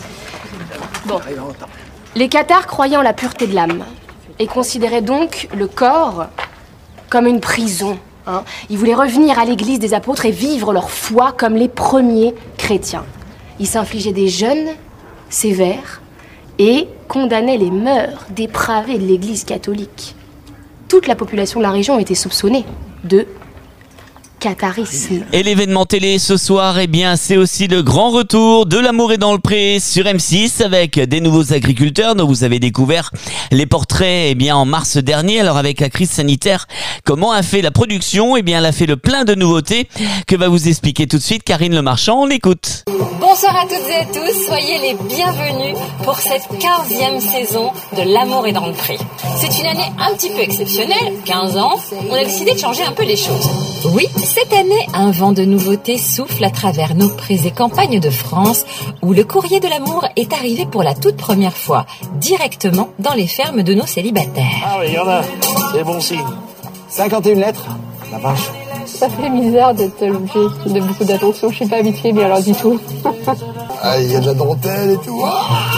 Bon. Les Cathares croyaient en la pureté de l'âme et considéraient donc le corps comme une prison, hein. Ils voulaient revenir à l'église des apôtres et vivre leur foi comme les premiers chrétiens. Ils s'infligeaient des jeûnes sévères et condamnaient les mœurs dépravées de l'église catholique. Toute la population de la région était soupçonnée de catharisme. Et l'événement télé ce soir, eh bien, c'est aussi le grand retour de L'amour est dans le pré sur M6 avec des nouveaux agriculteurs dont vous avez découvert les portraits, eh bien, en mars dernier. Alors, avec la crise sanitaire, comment a fait la production? Eh bien, elle a fait le plein de nouveautés que va vous expliquer tout de suite Karine Le Marchand. On l'écoute. Bonsoir à toutes et à tous, soyez les bienvenus pour cette 15e saison de L'amour est dans le pré. C'est une année un petit peu exceptionnelle, 15 ans, on a décidé de changer un peu les choses. Oui, cette année, un vent de nouveautés souffle à travers nos prés et campagnes de France, où le courrier de l'amour est arrivé pour la toute première fois, directement dans les fermes de nos célibataires. Ah oui, il y en a, c'est bon signe. 51 lettres, la vache. Ça fait bizarre d'être l'objet de beaucoup d'attention. Je suis pas habituée, mais alors du tout. Ah, il y a de la dentelle et tout.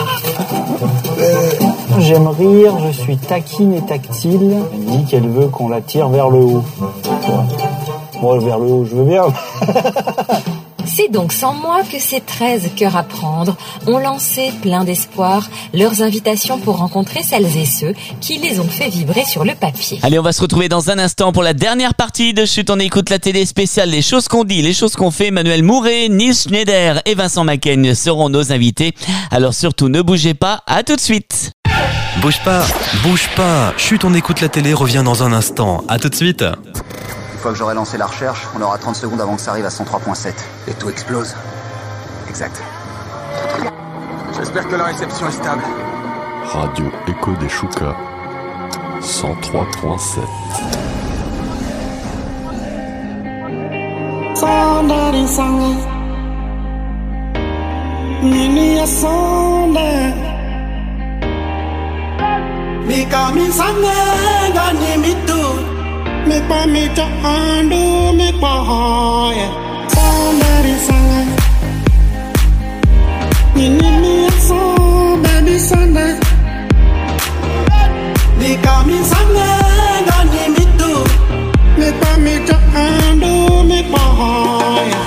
J'aime rire, je suis taquine et tactile. Elle dit qu'elle veut qu'on la tire vers le haut. Moi, vers le haut, je veux bien. C'est donc sans moi que ces 13 cœurs à prendre ont lancé, plein d'espoir, leurs invitations pour rencontrer celles et ceux qui les ont fait vibrer sur le papier. Allez, on va se retrouver dans un instant pour la dernière partie de Chut, on écoute la télé spéciale Les choses qu'on dit, les choses qu'on fait. Emmanuel Mouret, Nils Schneider et Vincent Macaigne seront nos invités. Alors surtout, ne bougez pas, à tout de suite. Bouge pas, bouge pas. Chut, on écoute la télé revient dans un instant. À tout de suite. Une fois que j'aurai lancé la recherche, on aura 30 secondes avant que ça arrive à 103.7. Et tout explose. Exact. J'espère que la réception est stable. Radio Écho des Choucas, 103.7. Sondari sanga Nini ya sonda Mikami sanga Gani mitu Mikpa mita andu Mikpa hoya Sondari sanga Nini ya sonda Baby sanda Mikami sanga Gani mitu Mikpa mita andu Mikpa hoya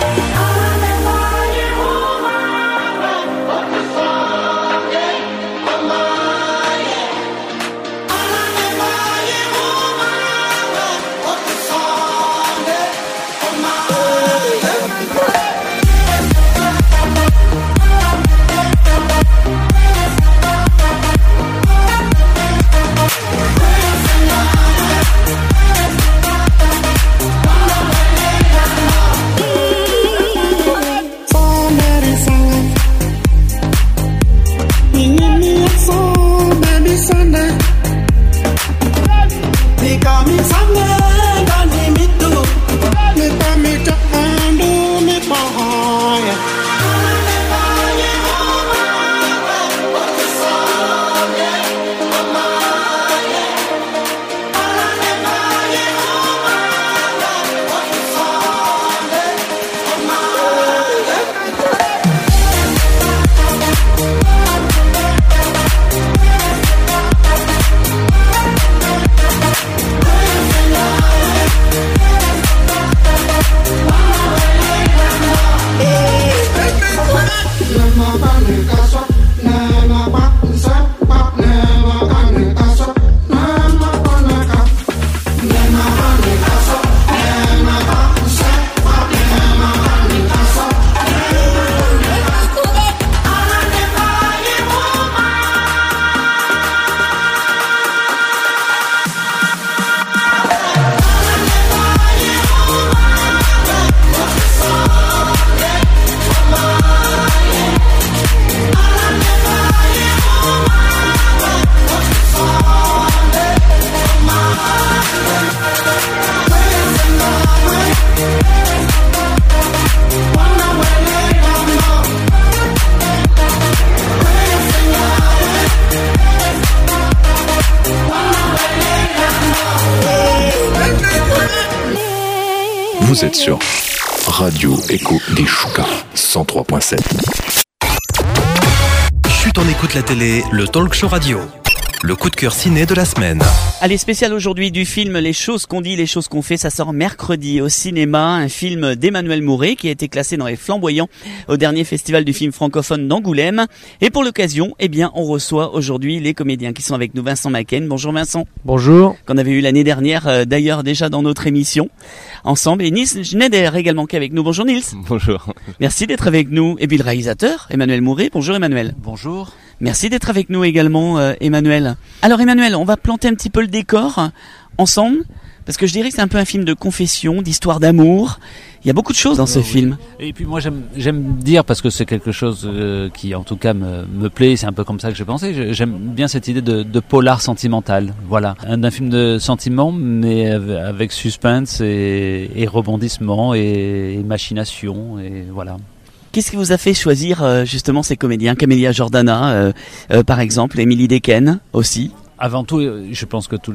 Vous êtes sur Radio Écho des Choucas, 103.7. Chut, on écoute la télé, le talk show radio. le coup de cœur ciné de la semaine. Allez, spécial aujourd'hui du film Les choses qu'on dit, les choses qu'on fait. Ça sort mercredi au cinéma. Un film d'Emmanuel Mouret qui a été classé dans les Flamboyants au dernier festival du film francophone d'Angoulême. Et pour l'occasion, on reçoit aujourd'hui les comédiens qui sont avec nous. Vincent Macken. Bonjour Vincent. Bonjour. Qu'on avait eu l'année dernière, d'ailleurs déjà dans notre émission ensemble. Et Nils Schneider également qui est avec nous. Bonjour Nils. Bonjour. Merci d'être avec nous. Et puis le réalisateur, Emmanuel Mouret. Bonjour Emmanuel. Bonjour. Merci d'être avec nous également, Emmanuel. Alors Emmanuel, on va planter un petit peu le décor ensemble, parce que je dirais que c'est un peu un film de confession, d'histoire d'amour. Il y a beaucoup de choses dans ce film. Et puis moi j'aime dire, parce que c'est quelque chose qui en tout cas me plaît, c'est un peu comme ça que j'ai pensé, j'aime bien cette idée de polar sentimental. Voilà, d'un film de sentiment, mais avec suspense et rebondissement et machination, et voilà. Qu'est-ce qui vous a fait choisir justement ces comédiens, Camélia Jordana par exemple, Émilie Dequesne aussi? Avant tout, je pense que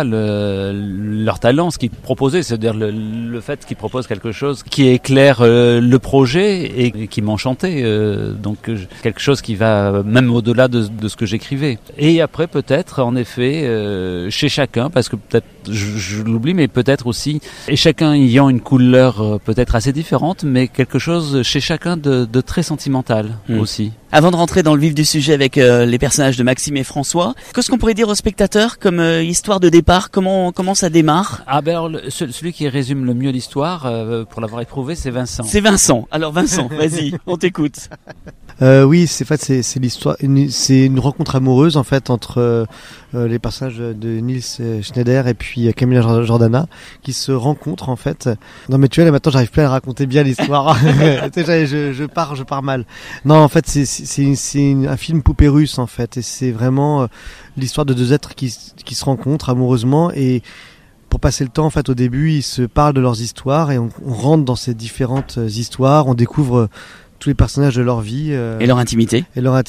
leur talent, ce qu'ils proposaient, c'est-à-dire le fait qu'ils proposent quelque chose qui éclaire le projet et qui m'enchantait. Donc quelque chose qui va même au-delà de ce que j'écrivais. Et après, peut-être, en effet, chez chacun, parce que peut-être je l'oublie, mais peut-être aussi, et chacun ayant une couleur peut-être assez différente, mais quelque chose chez chacun de très sentimental aussi. Avant de rentrer dans le vif du sujet avec les personnages de Maxime et François, qu'est-ce qu'on pourrait dire aux spectateurs comme histoire de départ? Comment ça démarre? Alors celui qui résume le mieux l'histoire, pour l'avoir éprouvé, c'est Vincent. C'est Vincent. Alors Vincent, vas-y, on t'écoute. Oui, c'est l'histoire, c'est une rencontre amoureuse en fait entre les personnages de Nils Schneider et puis Camélia Jordana qui se rencontrent en fait. Non mais tu vois là maintenant j'arrive plus à raconter bien l'histoire. je pars mal. Non en fait c'est un film poupée russe en fait et c'est vraiment l'histoire de deux êtres qui se rencontrent amoureusement et pour passer le temps en fait au début ils se parlent de leurs histoires et on rentre dans ces différentes histoires, on découvre tous les personnages de leur vie et leur intimité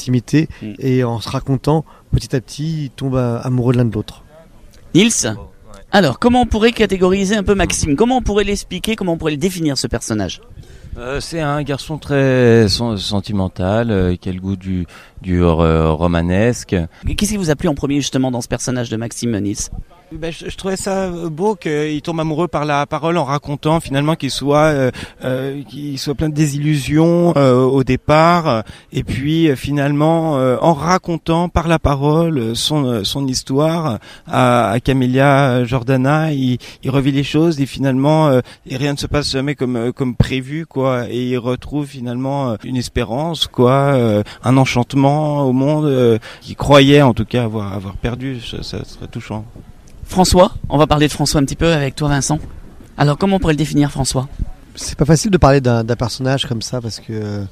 et en se racontant petit à petit ils tombent amoureux de l'un de l'autre. Nils, alors comment on pourrait catégoriser un peu Maxime? Comment on pourrait l'expliquer? Comment on pourrait le définir ce personnage? C'est un garçon très sentimental qui a le goût du romanesque. Qu'est-ce qui vous a plu en premier justement dans ce personnage de Maxime, Nils? Je trouvais ça beau qu'il tombe amoureux par la parole en racontant finalement qu'il soit plein de désillusions au départ et puis finalement en racontant par la parole son histoire à Camélia Jordana, il revit les choses et finalement et rien ne se passe jamais comme prévu quoi et il retrouve finalement une espérance quoi, un enchantement au monde qu'il croyait en tout cas avoir perdu, ça serait touchant. François, on va parler de François un petit peu avec toi Vincent. Alors comment on pourrait le définir François? C'est pas facile de parler d'un personnage comme ça parce que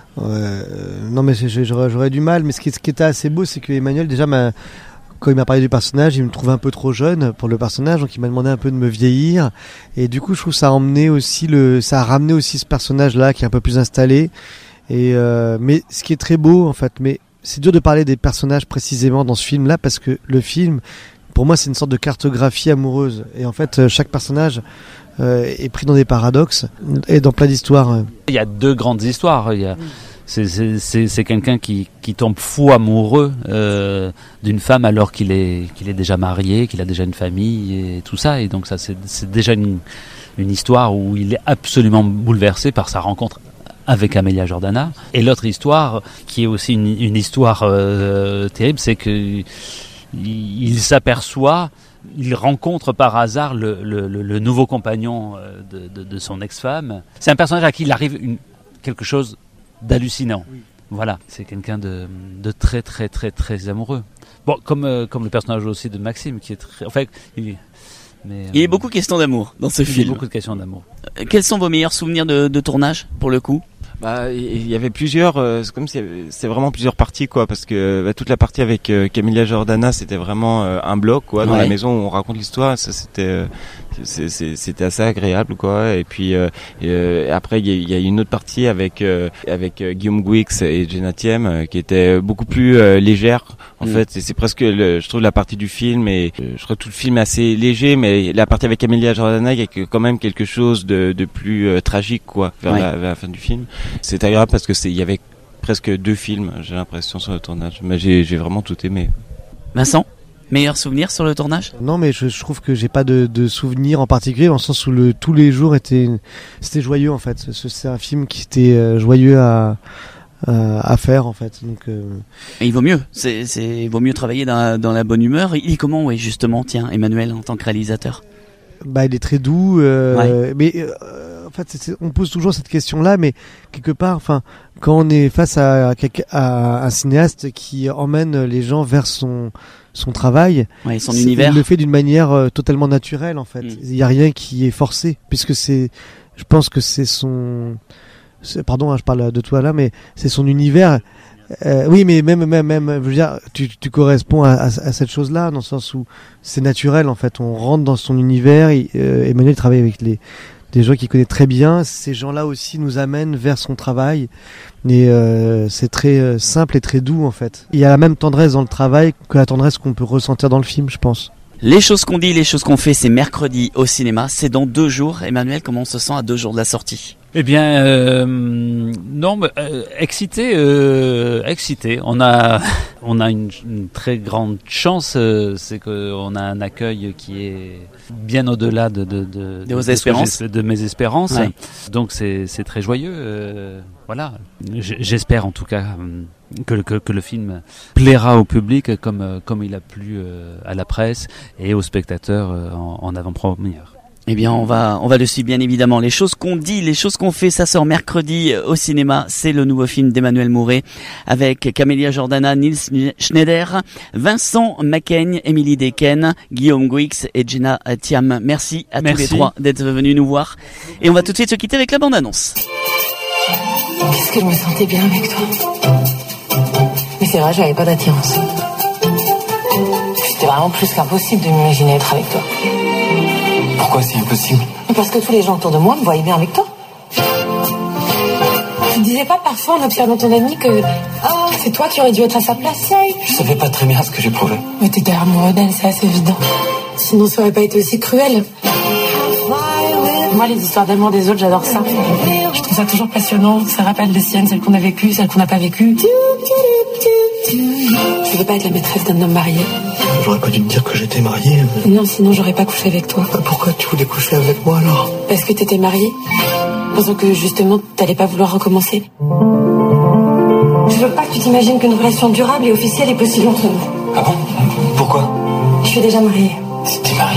non mais j'aurais du mal, mais ce qui était assez beau c'est que Emmanuel déjà quand il m'a parlé du personnage, il me trouvait un peu trop jeune pour le personnage, donc il m'a demandé un peu de me vieillir et du coup je trouve que ça a ramené aussi ce personnage là qui est un peu plus installé et mais ce qui est très beau en fait, mais c'est dur de parler des personnages précisément dans ce film là parce que le film pour moi, c'est une sorte de cartographie amoureuse. Et en fait, chaque personnage est pris dans des paradoxes et dans plein d'histoires. Il y a deux grandes histoires. C'est quelqu'un qui tombe fou amoureux d'une femme alors qu'il est déjà marié, qu'il a déjà une famille et tout ça. Et donc ça, c'est déjà une histoire où il est absolument bouleversé par sa rencontre avec Camélia Jordana. Et l'autre histoire, qui est aussi une histoire terrible, c'est que il s'aperçoit, il rencontre par hasard le nouveau compagnon de son ex-femme. C'est un personnage à qui il arrive quelque chose d'hallucinant. Oui. Voilà, c'est quelqu'un de très très très très amoureux. Bon, comme le personnage aussi de Maxime, qui est très... En fait, il y a beaucoup de questions d'amour dans ce film. Beaucoup de questions d'amour. Quels sont vos meilleurs souvenirs de tournage, pour le coup? Il y avait plusieurs, c'est comme si c'est vraiment plusieurs parties quoi, parce que toute la partie avec Camélia Jordana c'était vraiment un bloc quoi, dans la maison où on raconte l'histoire, ça c'était assez agréable quoi. Et puis après il y a une autre partie avec Guillaume Gouix et Jenna Thiem qui était beaucoup plus légère en fait. Et c'est presque je trouve la partie du film et je trouve tout le film assez léger, mais la partie avec Camélia Jordana il y a quand même quelque chose de plus tragique quoi vers la fin du film. C'est agréable parce que il y avait presque deux films, j'ai l'impression, sur le tournage. Mais j'ai vraiment tout aimé. Vincent ? Meilleur souvenir sur le tournage ? Non, mais je trouve que j'ai pas de souvenir en particulier, dans le sens où tous les jours c'était joyeux en fait. C'est un film qui était joyeux à faire en fait. Donc et il vaut mieux. Il vaut mieux travailler dans la bonne humeur. Il est comment, oui, justement, tiens, Emmanuel, en tant que réalisateur ? Bah, il est très doux, mais en fait, on pose toujours cette question-là, mais quelque part, enfin, quand on est face à un cinéaste qui emmène les gens vers son travail, son univers, il le fait d'une manière totalement naturelle, en fait. Il y a rien qui est forcé, puisque je pense que pardon, je parle de toi là, mais c'est son univers. Oui, mais même, je veux dire, tu corresponds à cette chose-là, dans le sens où c'est naturel, en fait. On rentre dans son univers. Emmanuel travaille avec des gens qu'il connaît très bien. Ces gens-là aussi nous amènent vers son travail. Et c'est très simple et très doux, en fait. Il y a la même tendresse dans le travail que la tendresse qu'on peut ressentir dans le film, je pense. Les choses qu'on dit, les choses qu'on fait, c'est mercredi au cinéma. C'est dans 2 jours. Emmanuel, comment on se sent à 2 jours de la sortie ? Eh bien, excité. On a une très grande chance, c'est qu'on a un accueil qui est bien au-delà de vos espérances, de mes espérances. Ouais. Donc c'est très joyeux. Voilà. J'espère en tout cas que le film plaira au public comme il a plu à la presse et aux spectateurs en avant-première. Eh bien, on va le suivre bien évidemment. Les choses qu'on dit, les choses qu'on fait, ça sort mercredi au cinéma. C'est le nouveau film d'Emmanuel Mouret avec Camélia Jordana, Nils Schneider, Vincent Macaigne, Émilie Dequesne, Guillaume Gouix et Jenna Thiam. Merci à tous les 3 d'être venus nous voir. Et on va tout de suite se quitter avec la bande-annonce. Qu'est-ce que je me sentais bien avec toi. Mais c'est vrai, j'avais pas d'attirance. C'était vraiment plus qu'impossible de m'imaginer être avec toi. Pourquoi c'est impossible ? Parce que tous les gens autour de moi me voyaient bien avec toi. Tu disais pas parfois en observant ton ami que c'est toi qui aurais dû être à sa place ? Je savais pas très bien ce que j'éprouvais. Mais t'étais amoureux d'elle, c'est assez évident. Sinon ça aurait pas été aussi cruel. Moi, les histoires d'amour des autres, j'adore ça. Je trouve ça toujours passionnant. Ça rappelle les siennes, celles qu'on a vécues, celles qu'on n'a pas vécues. Je veux pas être la maîtresse d'un homme marié. J'aurais pas dû te dire que j'étais marié. Non, sinon j'aurais pas couché avec toi. Pourquoi tu voulais coucher avec moi alors ? Parce que t'étais marié. Pensant que justement t'allais pas vouloir recommencer. Je veux pas que tu t'imagines qu'une relation durable et officielle est possible entre nous. Ah bon ? Pourquoi ? Je suis déjà mariée. T'es mariée ?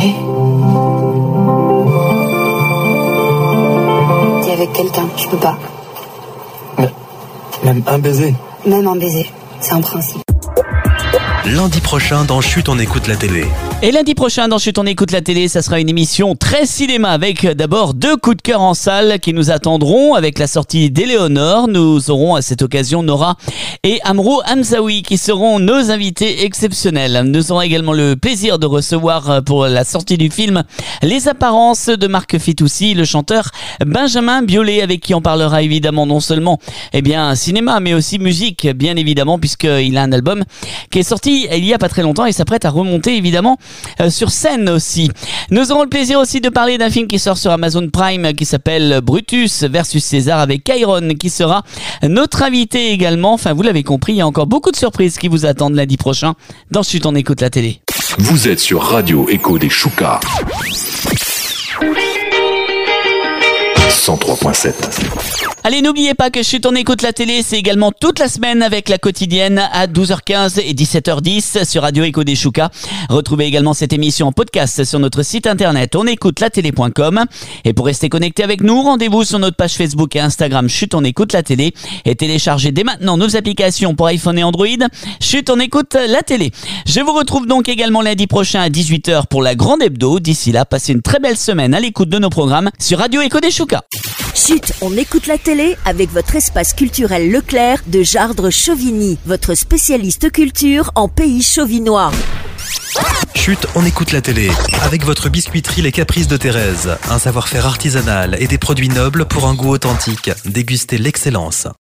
T'es avec quelqu'un, je peux pas. Mais même un baiser ? Même un baiser, c'est un principe. Lundi prochain dans Chut, on écoute la télé. Et lundi prochain dans Chut, on écoute la télé, ça sera une émission très cinéma avec d'abord 2 coups de cœur en salle qui nous attendront avec la sortie d'Éléonore. Nous aurons à cette occasion Nora et Amrou Hamzaoui qui seront nos invités exceptionnels. Nous aurons également le plaisir de recevoir pour la sortie du film Les Apparences de Marc Fitoussi, le chanteur Benjamin Biolay avec qui on parlera évidemment non seulement cinéma mais aussi musique bien évidemment puisqu'il a un album qui est sorti il y a pas très longtemps et s'apprête à remonter évidemment sur scène aussi. Nous aurons le plaisir aussi de parler d'un film qui sort sur Amazon Prime qui s'appelle Brutus versus César avec Kyron qui sera notre invité également. Enfin, vous l'avez compris, il y a encore beaucoup de surprises qui vous attendent lundi prochain dans Chut, on écoute la télé. Vous êtes sur Radio Écho des Choucas. 103.7. Allez, n'oubliez pas que Chut, on écoute la télé, c'est également toute la semaine avec la quotidienne à 12h15 et 17h10 sur Radio Écho des Choucas. Retrouvez également cette émission en podcast sur notre site internet onécoutelatélé.com. Et pour rester connecté avec nous, rendez-vous sur notre page Facebook et Instagram Chut, on écoute la télé et téléchargez dès maintenant nos applications pour iPhone et Android. Chut, on écoute la télé. Je vous retrouve donc également lundi prochain à 18h pour la grande hebdo. D'ici là, passez une très belle semaine à l'écoute de nos programmes sur Radio Écho des Choucas. Chut, on écoute la télé avec votre espace culturel Leclerc de Jardres-Chauvigny, votre spécialiste culture en pays chauvinois. Chut, on écoute la télé avec votre biscuiterie Les Caprices de Thérèse, un savoir-faire artisanal et des produits nobles pour un goût authentique. Dégustez l'excellence.